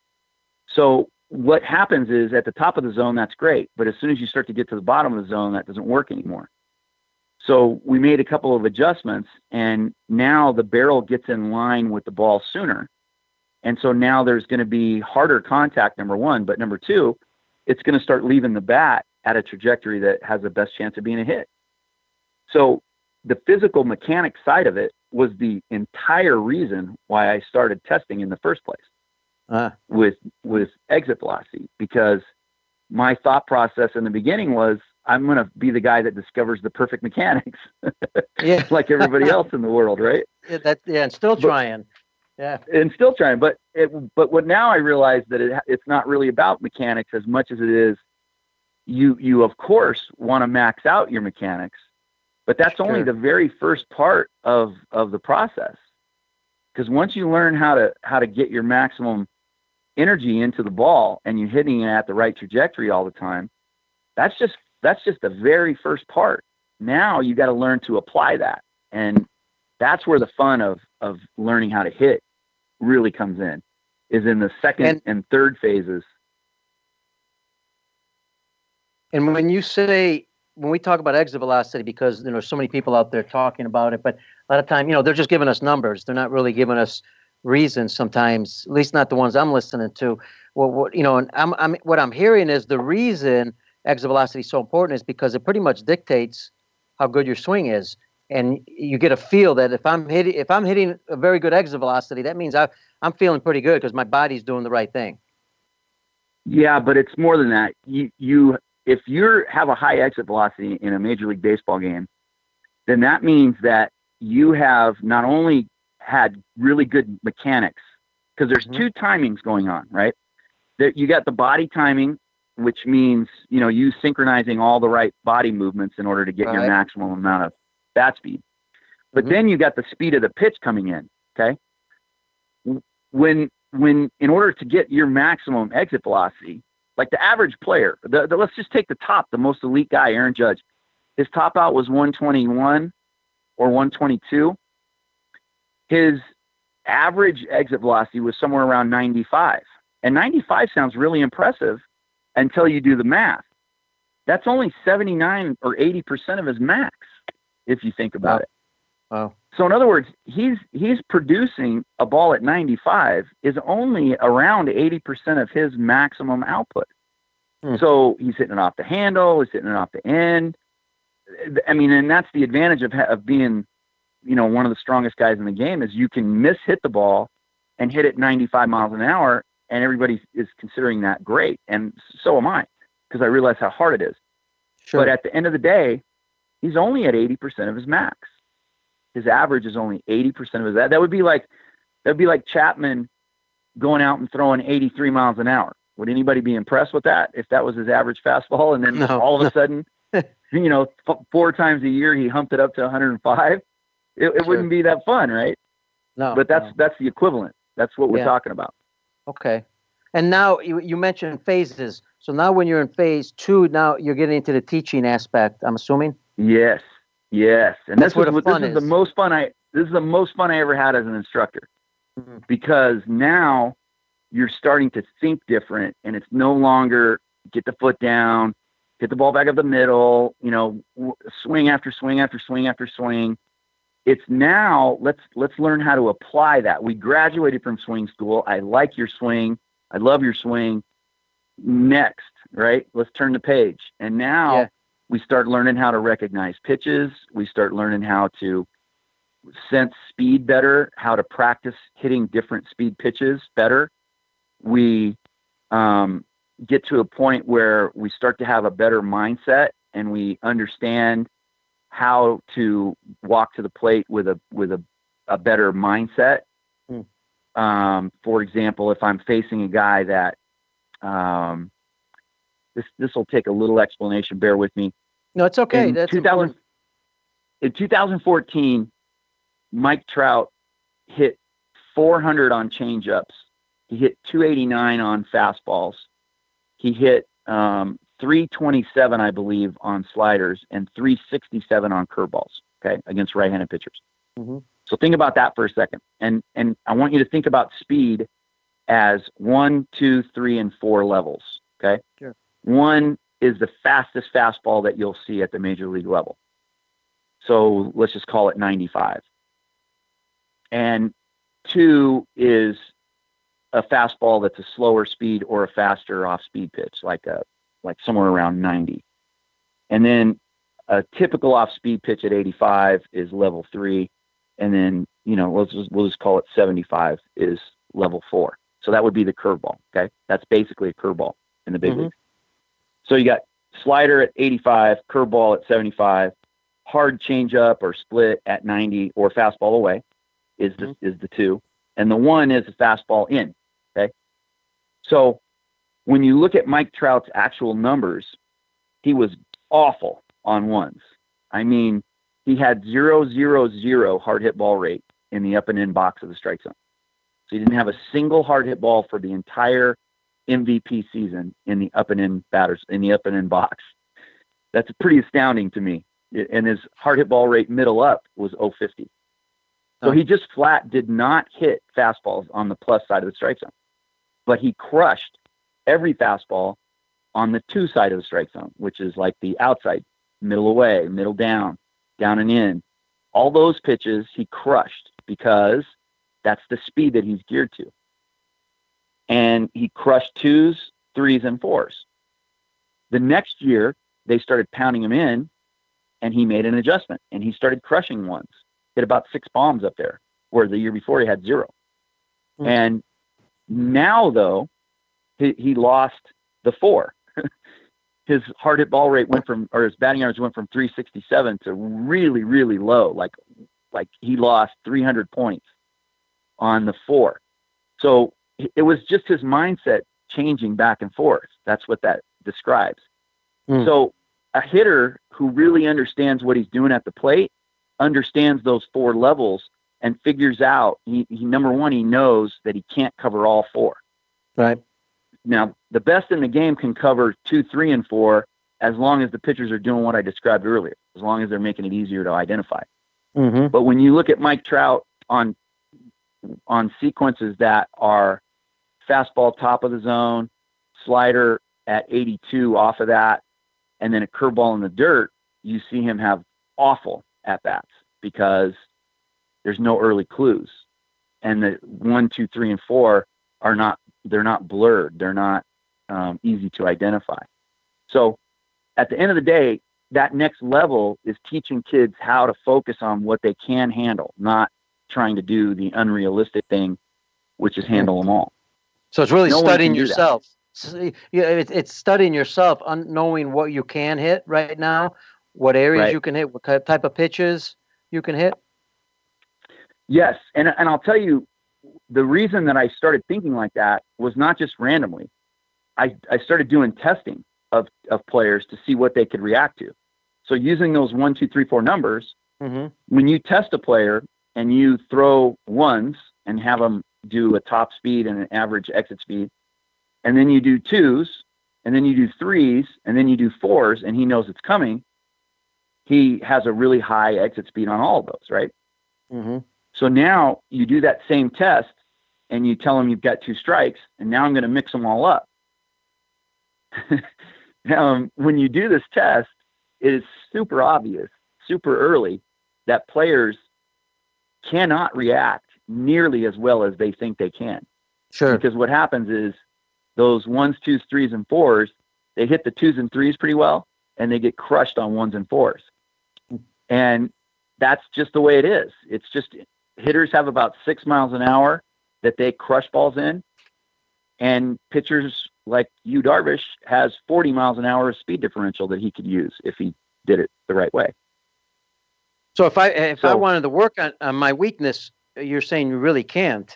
So what happens is at the top of the zone, that's great. But as soon as you start to get to the bottom of the zone, that doesn't work anymore. So we made a couple of adjustments, and now the barrel gets in line with the ball sooner. And so now there's going to be harder contact, number one, but number two, it's going to start leaving the bat at a trajectory that has the best chance of being a hit. So the physical mechanic side of it was the entire reason why I started testing in the first place uh. with, with exit velocity, because my thought process in the beginning was, I'm going to be the guy that discovers the perfect mechanics, yeah. like everybody else in the world, right? Yeah, that, yeah, and still trying. But, yeah, and still trying. But it, but what now I realize that it, it's not really about mechanics as much as it is you you of course want to max out your mechanics, but that's sure. only the very first part of of the process. Because once you learn how to how to get your maximum energy into the ball and you're hitting it at the right trajectory all the time, that's just that's just the very first part. Now you got to learn to apply that, and that's where the fun of of learning how to hit really comes in, is in the second and, and third phases. And when you say, when we talk about exit velocity, because you know so many people out there talking about it, but a lot of time, you know, they're just giving us numbers. They're not really giving us reasons sometimes, at least not the ones I'm listening to. What, what you know, and I'm, I'm what I'm hearing is the reason exit velocity is so important is because it pretty much dictates how good your swing is. And you get a feel that if I'm hitting, if I'm hitting a very good exit velocity, that means I, I'm feeling pretty good because my body's doing the right thing. Yeah, but it's more than that. You, you, if you have a high exit velocity in a Major League Baseball game, then that means that you have not only had really good mechanics, because there's mm-hmm. two timings going on, right? That you got the body timing, which means, you know, you synchronizing all the right body movements in order to get right. your maximum amount of bat speed. But mm-hmm. then you got the speed of the pitch coming in. Okay. When, when, in order to get your maximum exit velocity, like the average player, the, the, let's just take the top, the most elite guy, Aaron Judge, his top out was one twenty-one or one twenty-two. His average exit velocity was somewhere around ninety-five, and ninety-five sounds really impressive until you do the math. That's only seventy-nine or eighty percent of his max, if you think about wow. it. Wow. So in other words, he's he's producing a ball at ninety-five is only around eighty percent of his maximum output. Hmm. So he's hitting it off the handle, he's hitting it off the end. I mean, and that's the advantage of, of being, you know, one of the strongest guys in the game is you can miss hit the ball and hit it ninety-five miles an hour. And everybody is considering that great. And so am I, because I realize how hard it is. Sure. But at the end of the day, he's only at eighty percent of his max. His average is only eighty percent of his, that, that would be like, that would be like Chapman going out and throwing eighty-three miles an hour. Would anybody be impressed with that if that was his average fastball? And then no, all of no. a sudden, you know, f- four times a year, he humped it up to one hundred five. It, it sure. wouldn't be that fun, right? No. But that's, no. that's the equivalent. That's what we're yeah. talking about. Okay. And now you, you mentioned phases. So now when you're in phase two, now you're getting into the teaching aspect, I'm assuming? Yes. Yes. And that's this, was, the this is, is the most fun I, this is the most fun I ever had as an instructor, mm-hmm. because now you're starting to think different, and it's no longer get the foot down, hit the ball back up the middle, you know, w- swing after swing after swing after swing. It's now let's, let's learn how to apply that. We graduated from swing school. I like your swing. I love your swing. Next, right? Let's turn the page. And now yeah. we start learning how to recognize pitches. We start learning how to sense speed better, how to practice hitting different speed pitches better. We um, get to a point where we start to have a better mindset, and we understand how to walk to the plate with a with a, a better mindset. Mm. Um, for example, if I'm facing a guy that um, this this will take a little explanation. Bear with me. No, it's okay. In That's two thousand, in two thousand fourteen, Mike Trout hit four hundred on changeups. He hit two eighty-nine on fastballs. He hit um, three twenty-seven, I believe, on sliders, and three sixty-seven on curveballs, okay, against right-handed pitchers. Mm-hmm. So think about that for a second. And and I want you to think about speed as one, two, three, and four levels, okay? Sure. One is the fastest fastball that you'll see at the major league level. So let's just call it ninety-five. And two is a fastball that's a slower speed or a faster off-speed pitch, like a like somewhere around ninety. And then a typical off-speed pitch at eighty-five is level three. And then, you know, let's just, we'll just call it seventy-five is level four. So that would be the curveball, okay? That's basically a curveball in the big mm-hmm. league. So you got slider at eighty-five, curveball at seventy-five, hard changeup or split at ninety, or fastball away is the, mm-hmm. is the two. And the one is a fastball in, okay? So when you look at Mike Trout's actual numbers, he was awful on ones. I mean, he had zero, zero, zero hard hit ball rate in the up and in box of the strike zone. So he didn't have a single hard hit ball for the entire M V P season in the up and in batters, in the up and in box. That's pretty astounding to me. And his hard hit ball rate middle up was oh fifty. So he just flat did not hit fastballs on the plus side of the strike zone, but he crushed every fastball on the two side of the strike zone, which is like the outside, middle away, middle down, down and in. All those pitches he crushed because that's the speed that he's geared to. And he crushed twos, threes, and fours. The next year, they started pounding him in, and he made an adjustment, and he started crushing ones. Hit about six bombs up there, where the year before he had zero. Mm-hmm. And now, though, he, he lost the four. His hard hit ball rate went from, or his batting average went from three sixty-seven to really, really low. Like, like he lost three hundred points on the four. So it was just his mindset changing back and forth. That's what that describes. Mm. So a hitter who really understands what he's doing at the plate understands those four levels and figures out, he, he number one, he knows that he can't cover all four. Right. Now, the best in the game can cover two, three, and four as long as the pitchers are doing what I described earlier, as long as they're making it easier to identify. Mm-hmm. But when you look at Mike Trout on on sequences that are fastball top of the zone, slider at eighty-two off of that, and then a curveball in the dirt, you see him have awful at-bats because there's no early clues. And the one, two, three, and four are not, they're not blurred. They're not um, easy to identify. So at the end of the day, that next level is teaching kids how to focus on what they can handle, not trying to do the unrealistic thing, which is handle them all. So it's really No one studying can do that. yourself. So, yeah, it, it's studying yourself, un- knowing what you can hit right now, what areas Right. you can hit, what ki- type of pitches you can hit. Yes. And, and I'll tell you, the reason that I started thinking like that was not just randomly. I, I started doing testing of, of players to see what they could react to. So using those one, two, three, four numbers, Mm-hmm. when you test a player and you throw ones and have them do a top speed and an average exit speed, and then you do twos, and then you do threes, and then you do fours, and he knows it's coming, he has a really high exit speed on all of those, right? Mm-hmm. So now you do that same test, and you tell him you've got two strikes, and now I'm going to mix them all up. um, when you do this test, it is super obvious, super early, that players cannot react nearly as well as they think they can. Sure. Because what happens is those ones, twos, threes, and fours, they hit the twos and threes pretty well, and they get crushed on ones and fours. And that's just the way it is. It's just hitters have about six miles an hour that they crush balls in, and pitchers like Yu Darvish has forty miles an hour of speed differential that he could use if he did it the right way. So if I if So- I wanted to work on, on my weakness, you're saying you really can't.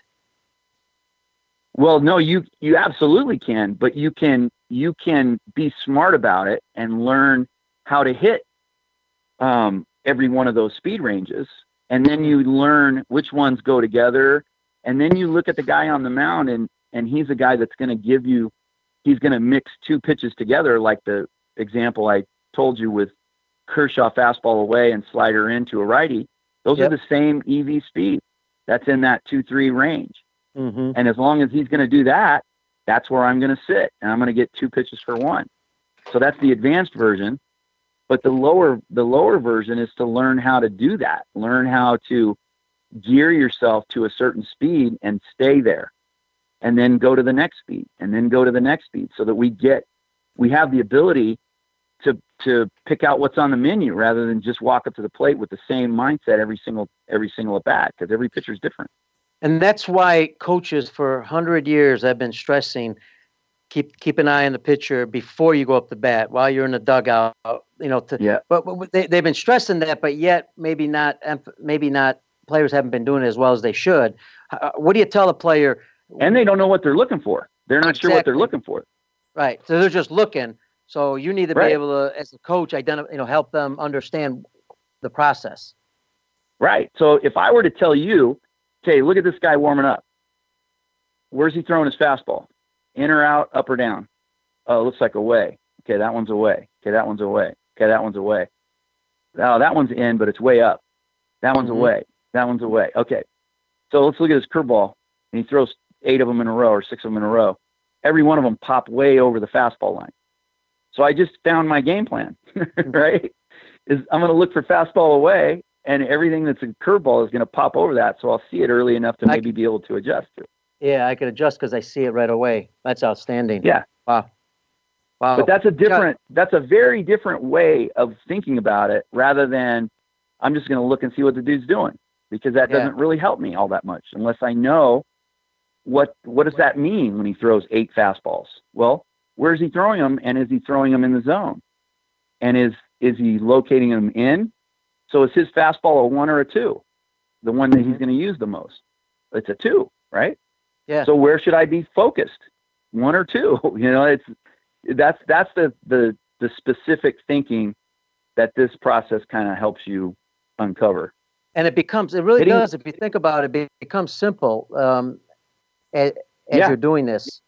Well, no, you you absolutely can, but you can you can be smart about it and learn how to hit um, every one of those speed ranges, and then you learn which ones go together, and then you look at the guy on the mound, and and he's a guy that's going to give you, he's going to mix two pitches together, like the example I told you with Kershaw fastball away and slider into a righty. Those Yep. are the same E V speed. That's in that two three range. Mm-hmm. And as long as he's going to do that, that's where I'm going to sit, and I'm going to get two pitches for one. So that's the advanced version. But the lower the lower version is to learn how to do that. Learn how to gear yourself to a certain speed and stay there, and then go to the next speed, and then go to the next speed, so that we get we have the ability to to pick out what's on the menu rather than just walk up to the plate with the same mindset every single every single at bat, because every pitcher is different. And that's why coaches for a hundred years have been stressing, keep keep an eye on the pitcher before you go up the bat, while you're in the dugout. You know, to, Yeah. but, but they they've been stressing that, but yet maybe not maybe not players haven't been doing it as well as they should. Uh, what do you tell a player? And they don't know what they're looking for. They're not sure what they're Exactly. looking for. Right, so they're just looking. So you need to Right. be able to, as a coach, identify, you know, help them understand the process. Right. So if I were to tell you, okay, look at this guy warming up. Where's he throwing his fastball? In or out, up or down? Oh, it looks like away. Okay, that one's away. Okay, that one's away. Okay, that one's away. Oh, that one's in, but it's way up. That one's Mhm. away. That one's away. Okay. So let's look at his curveball. And he throws eight of them in a row or six of them in a row. Every one of them pop way over the fastball line. So I just found my game plan, right? Is I'm going to look for fastball away, and everything that's a curveball is going to pop over that. So I'll see it early enough to I- maybe be able to adjust to it. Yeah, I could adjust because I see it right away. That's outstanding. Yeah. Wow. Wow. But that's a different, that's a very different way of thinking about it, rather than I'm just going to look and see what the dude's doing, because that Yeah. doesn't really help me all that much unless I know what, what does that mean when he throws eight fastballs? Well, where's he throwing them? And is he throwing them in the zone? And is, is he locating them in? So is his fastball a one or a two? The one that he's Mhm. going to use the most? It's a two, right? Yeah. So where should I be focused? One or two? You know, it's, that's, that's the, the, the specific thinking that this process kind of helps you uncover. And it becomes, it really Hitting- does. If you think about it, it becomes simple um, as, as Yeah. you're doing this.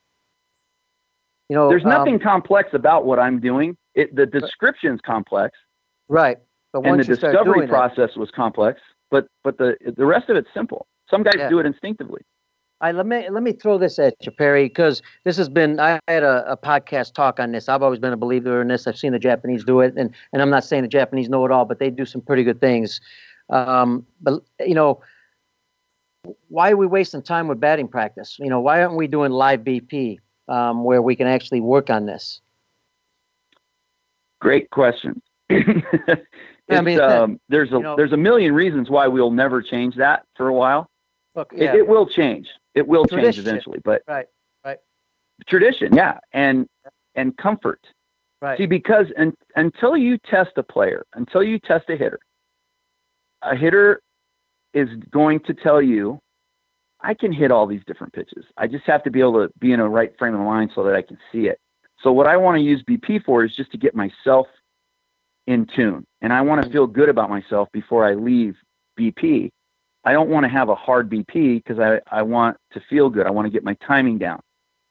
You know, There's um, nothing complex about what I'm doing. It, the description's complex, right. But and once the you start discovery doing it, process was complex, but, but the, the rest of it's simple. Some guys Yeah. do it instinctively. I, let me let me throw this at you, Perry, because this has been. I had a, a podcast talk on this. I've always been a believer in this. I've seen the Japanese do it, and and I'm not saying the Japanese know it all, but they do some pretty good things. Um, but you know, why are we wasting time with batting practice? You know, why aren't we doing live B P um, where we can actually work on this? Great question. it's, I mean, um, there's a you know, there's a million reasons why we'll never change that for a while. Look, yeah. it, it will change. It will Tradition. change eventually, but right, right, tradition, yeah, and and comfort. right. See, because un, until you test a player, until you test a hitter, a hitter is going to tell you, I can hit all these different pitches. I just have to be able to be in a right frame of mind so that I can see it. So what I want to use B P for is just to get myself in tune. And I want to feel good about myself before I leave B P. I don't want to have a hard B P because I, I want to feel good. I want to get my timing down.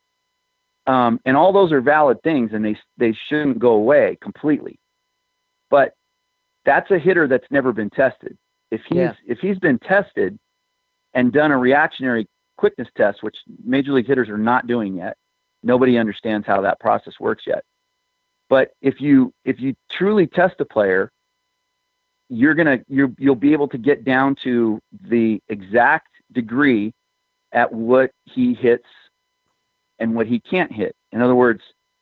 Um, and all those are valid things, and they they shouldn't go away completely. But that's a hitter that's never been tested. If he's Yeah. if he's been tested and done a reactionary quickness test, which major league hitters are not doing yet, nobody understands how that process works yet. But if you if you truly test a player, you're gonna you you'll be able to get down to the exact degree at what he hits and what he can't hit. In other words,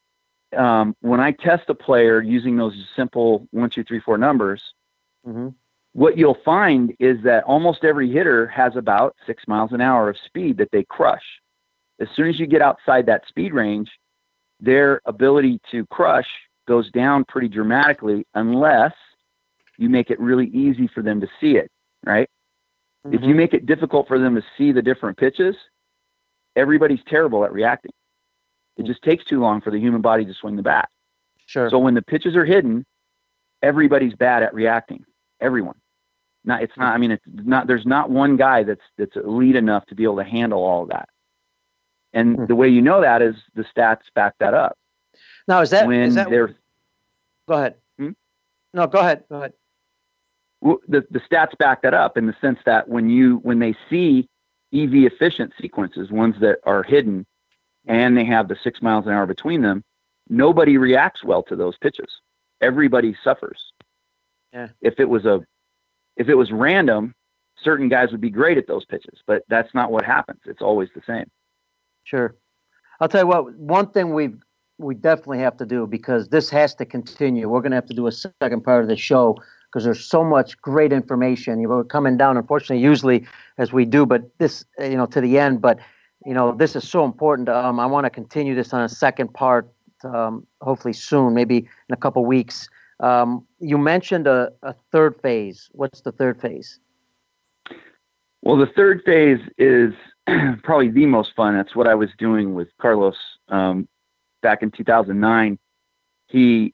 um, when I test a player using those simple one, two, three, four numbers, Mm-hmm. what you'll find is that almost every hitter has about six miles an hour of speed that they crush. As soon as you get outside that speed range, their ability to crush goes down pretty dramatically unless you make it really easy for them to see it, right? Mm-hmm. If you make it difficult for them to see the different pitches, everybody's terrible at reacting. It just takes too long for the human body to swing the bat. Sure. So when the pitches are hidden, everybody's bad at reacting. Everyone. Not, it's not, I mean, it's not, there's not one guy that's, that's elite enough to be able to handle all of that. And Hmm. the way you know that is the stats back that up. Now, is that, When is that, they're, go ahead. Hmm? No, go ahead. Go ahead. w- the, the stats back that up in the sense that when you, when they see E V efficient sequences, ones that are hidden and they have the six miles an hour between them, nobody reacts well to those pitches. Everybody suffers. Yeah. If it was a, if it was random, certain guys would be great at those pitches, but that's not what happens. It's always the same. Sure. I'll tell you what, one thing we we definitely have to do, because this has to continue. We're going to have to do a second part of the show because there's so much great information. You know, we're coming down, unfortunately, usually as we do, but this, you know, to the end. But, you know, this is so important. Um, I want to continue this on a second part, um, hopefully soon, maybe in a couple weeks. Um, you mentioned a, a third phase. What's the third phase? Well, the third phase is probably the most fun. That's what I was doing with Carlos um, back in two thousand nine. He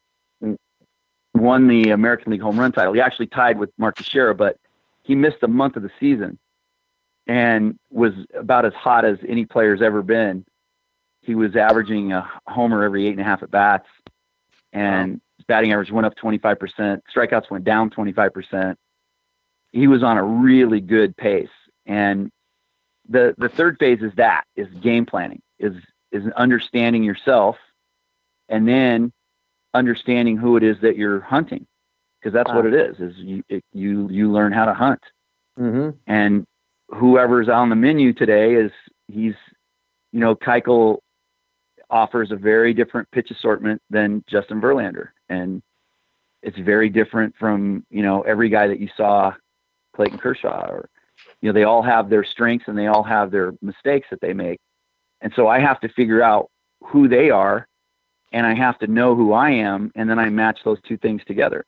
won the American League home run title. He actually tied with Mark Teixeira, but he missed a month of the season and was about as hot as any player's ever been. He was averaging a homer every eight and a half at bats, and his batting average went up twenty-five percent. Strikeouts went down twenty-five percent. He was on a really good pace. And the the third phase is that, is game planning, is is understanding yourself, and then understanding who it is that you're hunting, because that's Wow. what it is. Is you it, you you learn how to hunt, Mm-hmm. and whoever's on the menu today is he's, you know, Keuchel offers a very different pitch assortment than Justin Verlander, and it's very different from, you know, every guy that you saw, Clayton Kershaw, or, you know, they all have their strengths and they all have their mistakes that they make. And so I have to figure out who they are, and I have to know who I am, and then I match those two things together.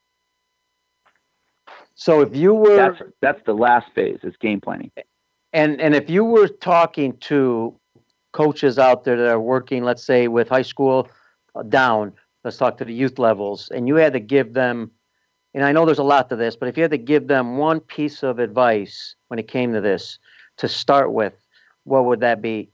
So if you were, That's that's the last phase, is game planning. and and if you were talking to coaches out there that are working, let's say with high school uh, down, let's talk to the youth levels, and you had to give them, and I know there's a lot to this, but if you had to give them one piece of advice when it came to this to start with, what would that be?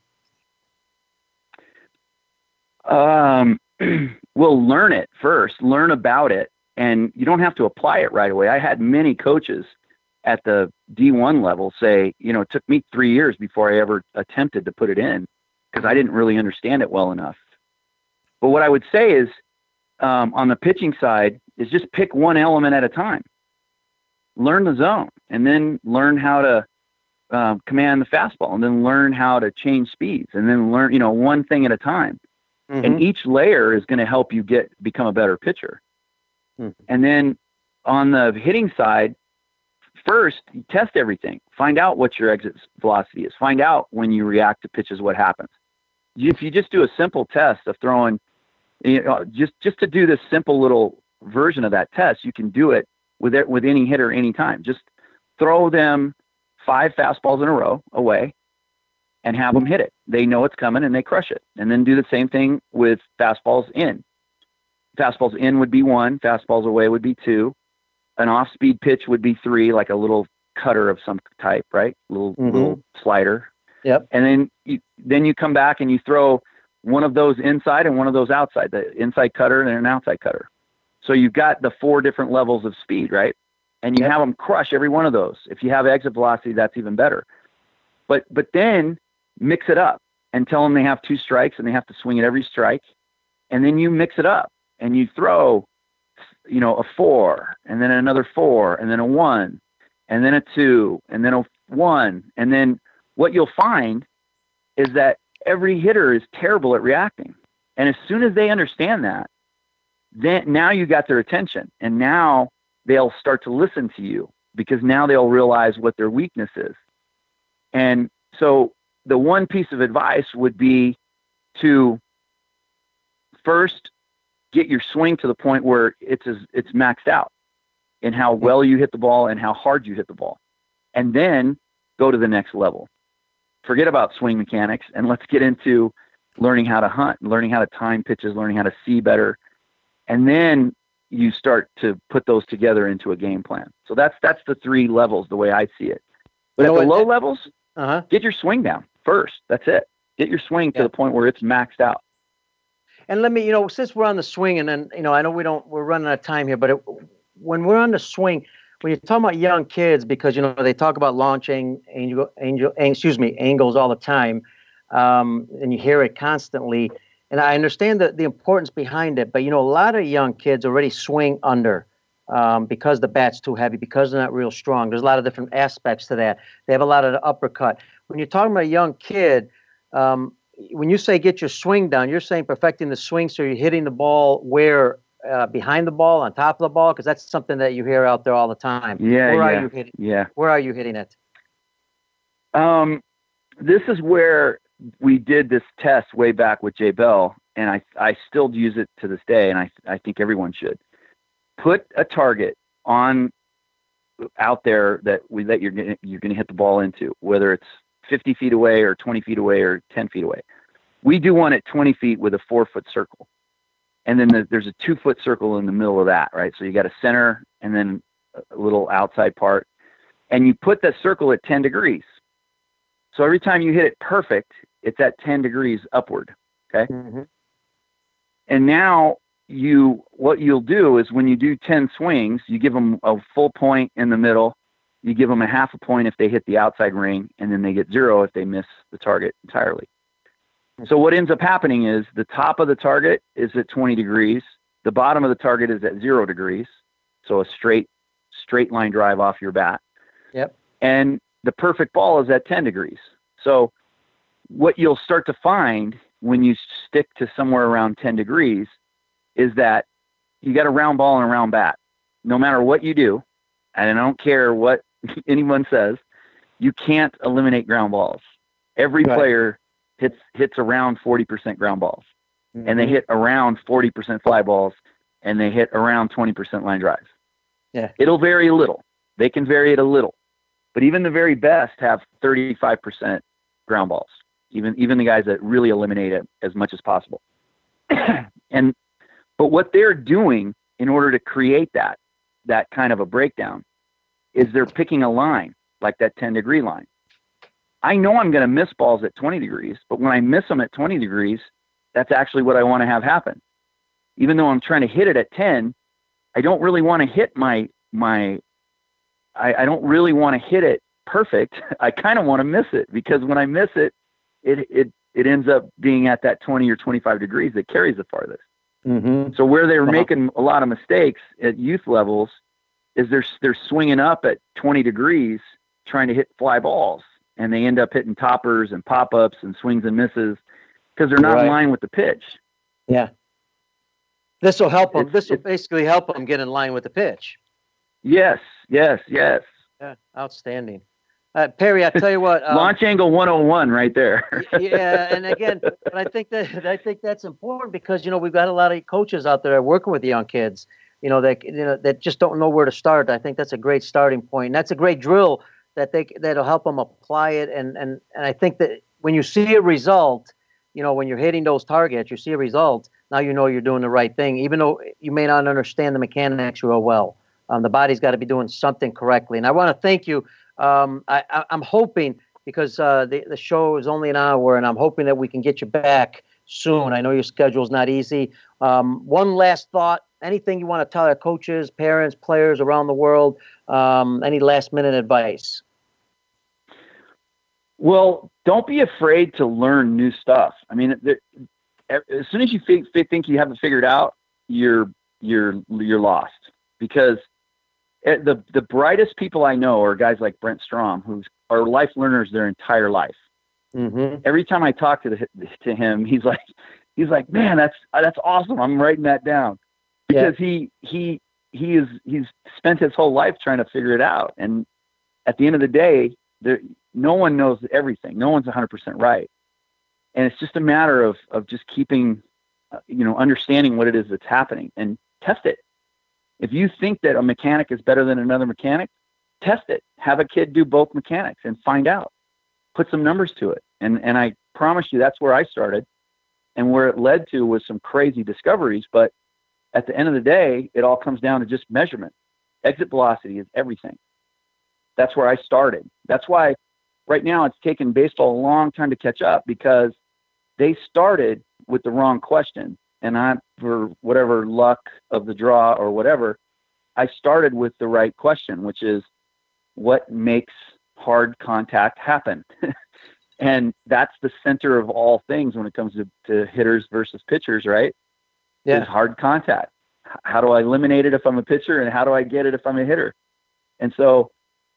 Um, we'll learn it first, learn about it, and you don't have to apply it right away. I had many coaches at the D one level say, you know, it took me three years before I ever attempted to put it in because I didn't really understand it well enough. But what I would say is, um, on the pitching side, is just pick one element at a time. Learn the zone, and then learn how to um, command the fastball, and then learn how to change speeds, and then learn, you know, one thing at a time. Mm-hmm. And each layer is going to help you get become a better pitcher. Hmm. And then on the hitting side, first, you test everything. Find out what your exit velocity is. Find out when you react to pitches, what happens. If you just do a simple test of throwing, you know, just, just to do this simple little version of that test, you can do it with it, with any hitter anytime. Just throw them five fastballs in a row away and have them hit it. They know it's coming and they crush it. And then do the same thing with fastballs in. Fastballs in would be one, fastballs away would be two. An off-speed pitch would be three, like a little cutter of some type, right? Little mm-hmm. little slider. Yep. And then you then you come back and you throw one of those inside and one of those outside, the inside cutter and an outside cutter. So you've got the four different levels of speed, right? And you yep. have them crush every one of those. If you have exit velocity, that's even better. But but then mix it up and tell them they have two strikes and they have to swing at every strike. And then you mix it up and you throw, you know, a four, and then another four, and then a one, and then a two, and then a one. And then what you'll find is that every hitter is terrible at reacting. And as soon as they understand that, then now you got their attention, and now they'll start to listen to you because now they'll realize what their weakness is. And so the one piece of advice would be to first get your swing to the point where it's as, it's maxed out in how well you hit the ball and how hard you hit the ball. And then go to the next level. Forget about swing mechanics and let's get into learning how to hunt, learning how to time pitches, learning how to see better. And then you start to put those together into a game plan. So that's, that's the three levels, the way I see it. But you know, at the low levels, uh-huh. get your swing down first. That's it. Get your swing to yeah. the point where it's maxed out. And let me, you know, since we're on the swing, and then, you know, I know we don't, we're running out of time here, but it, when we're on the swing, when you're talking about young kids, because, you know, they talk about launching angel, angel, excuse me, angles all the time, um, and you hear it constantly. And I understand the, the importance behind it, but, you know, a lot of young kids already swing under um, because the bat's too heavy, because they're not real strong. There's a lot of different aspects to that. They have a lot of the uppercut. When you're talking about a young kid, um, when you say get your swing down, you're saying perfecting the swing, so you're hitting the ball where uh, behind the ball, on top of the ball, because that's something that you hear out there all the time. Yeah, where yeah, are you hitting? Yeah. Where are you hitting it? Um, this is where we did this test way back with Jay Bell, and I I still use it to this day, and I I think everyone should put a target on out there that we that you're gonna, you're going to hit the ball into, whether it's fifty feet away or twenty feet away or ten feet away. We do one at twenty feet with a four foot circle. And then the, there's a two foot circle in the middle of that, right? So you got a center and then a little outside part, and you put that circle at ten degrees. So every time you hit it perfect, it's at ten degrees upward. Okay. Mm-hmm. And now you, what you'll do is when you do ten swings, you give them a full point in the middle. You give them a half a point if they hit the outside ring, and then they get zero if they miss the target entirely. So what ends up happening is the top of the target is at twenty degrees. The bottom of the target is at zero degrees. So a straight, straight line drive off your bat. Yep. And the perfect ball is at ten degrees. So what you'll start to find when you stick to somewhere around ten degrees is that you got a round ball and a round bat. No matter what you do, and I don't care what anyone says, you can't eliminate ground balls. Every right. player hits hits around forty percent ground balls, mm-hmm. and they hit around forty percent fly balls, and they hit around twenty percent line drives. Yeah, it'll vary a little. They can vary it a little, but even the very best have thirty-five percent ground balls. Even even the guys that really eliminate it as much as possible. and but what they're doing in order to create that that kind of a breakdown is they're picking a line like that ten degree line. I know I'm going to miss balls at twenty degrees, but when I miss them at twenty degrees, that's actually what I want to have happen. Even though I'm trying to hit it at ten, I don't really want to hit my, my, I, I don't really want to hit it perfect. I kind of want to miss it, because when I miss it, it, it, it ends up being at that twenty or twenty-five degrees that carries the farthest. Mm-hmm. So where they're uh-huh. making a lot of mistakes at youth levels is they're, they're swinging up at twenty degrees trying to hit fly balls, and they end up hitting toppers and pop-ups and swings and misses because they're not right. in line with the pitch. Yeah. This will help them. It's- This will it's- basically help them get in line with the pitch. Yes, yes, yes. Yeah, outstanding. Uh, Perry, I tell you what. Um, Launch angle one oh one right there. yeah, and again, but I think that I think that's important because you know we've got a lot of coaches out there working with young kids. You know that you know that just don't know where to start. I think that's a great starting point. And that's a great drill that they that'll help them apply it. And and and I think that when you see a result, you know when you're hitting those targets, you see a result. Now you know you're doing the right thing, even though you may not understand the mechanics real well. Um, the body's got to be doing something correctly. And I want to thank you. Um, I, I, I'm hoping, because uh, the, the show is only an hour, and I'm hoping that we can get you back soon. I know your schedule's not easy. Um, one last thought, anything you want to tell our coaches, parents, players around the world, um, any last-minute advice? Well, don't be afraid to learn new stuff. I mean, there, as soon as you think, think you have it figured out, you're you're you're lost. Because the the brightest people I know are guys like Brent Strom, who are life learners their entire life. Mm-hmm. Every time I talk to the, to him, he's like, he's like, man, that's that's awesome. I'm writing that down because yeah. he he he is he's spent his whole life trying to figure it out. And at the end of the day, there no one knows everything. No one's one hundred percent right. And it's just a matter of of just keeping, uh, you know, understanding what it is that's happening and test it. If you think that a mechanic is better than another mechanic, test it. Have a kid do both mechanics and find out. Put some numbers to it. And and I promise you that's where I started. And where it led to was some crazy discoveries. But at the end of the day, it all comes down to just measurement. Exit velocity is everything. That's where I started. That's why right now it's taken baseball a long time to catch up, because they started with the wrong question. And I, for whatever luck of the draw or whatever, I started with the right question, which is what makes hard contact happen? And that's the center of all things when it comes to, to hitters versus pitchers, right? Yeah. Is hard contact. How do I eliminate it if I'm a pitcher, and how do I get it if I'm a hitter? And so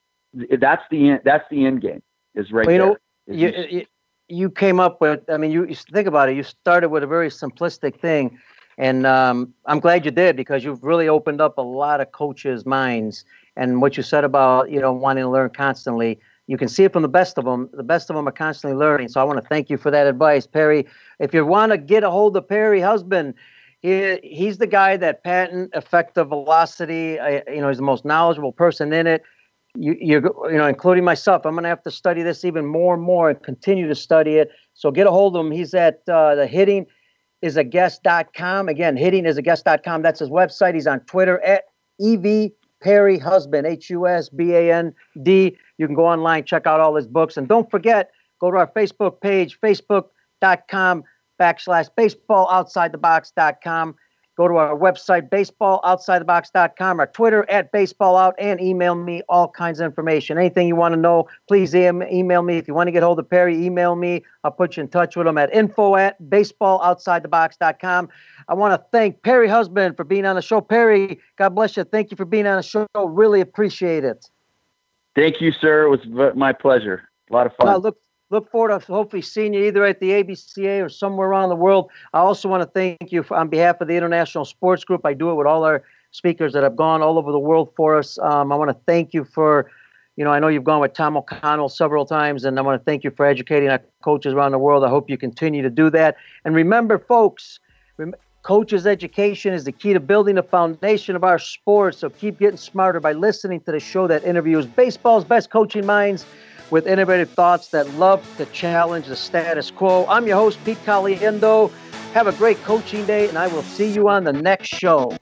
that's the that's the end game. Is right well, you there. Know, you, you, you came up with, I mean, you, you think about it, you started with a very simplistic thing. And um, I'm glad you did, because you've really opened up a lot of coaches' minds. And what you said about, you know, wanting to learn constantly, you can see it from the best of them. The best of them are constantly learning. So I want to thank you for that advice, Perry. If you want to get a hold of Perry Husband, he, he's the guy that patent effective velocity. I, you know, he's the most knowledgeable person in it. You, you're, you know, including myself. I'm going to have to study this even more and more and continue to study it. So get a hold of him. He's at uh, the hitting is a guest dot com. Again, hitting is a guest dot com. That's his website. He's on Twitter at E V Perry Husband, H U S B A N D. You can go online, check out all his books. And don't forget, go to our Facebook page, facebook dot com backslash baseball outside the box dot com. Go to our website, baseball outside the box dot com, our Twitter at baseballout, and email me all kinds of information. Anything you want to know, please email me. If you want to get hold of Perry, email me. I'll put you in touch with him at info at baseball outside the box dot com. I want to thank Perry Husband for being on the show. Perry, God bless you. Thank you for being on the show. Really appreciate it. Thank you, sir. It was my pleasure. A lot of fun. Well, look, look forward to hopefully seeing you either at the A B C A or somewhere around the world. I also want to thank you for, on behalf of the International Sports Group. I do it with all our speakers that have gone all over the world for us. Um, I want to thank you for, you know, I know you've gone with Tom O'Connell several times, and I want to thank you for educating our coaches around the world. I hope you continue to do that. And remember, folks, rem- coaches' education is the key to building the foundation of our sport. So keep getting smarter by listening to the show that interviews baseball's best coaching minds with innovative thoughts that love to challenge the status quo. I'm your host, Pete Caliendo. Have a great coaching day, and I will see you on the next show.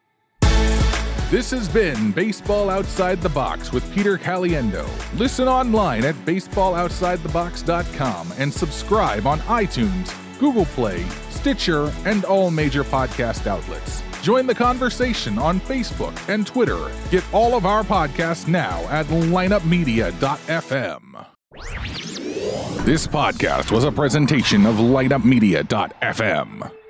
This has been Baseball Outside the Box with Peter Caliendo. Listen online at baseball outside the box dot com and subscribe on iTunes, Google Play, Stitcher, and all major podcast outlets. Join the conversation on Facebook and Twitter. Get all of our podcasts now at lineup media dot f m. This podcast was a presentation of lineup media dot f m.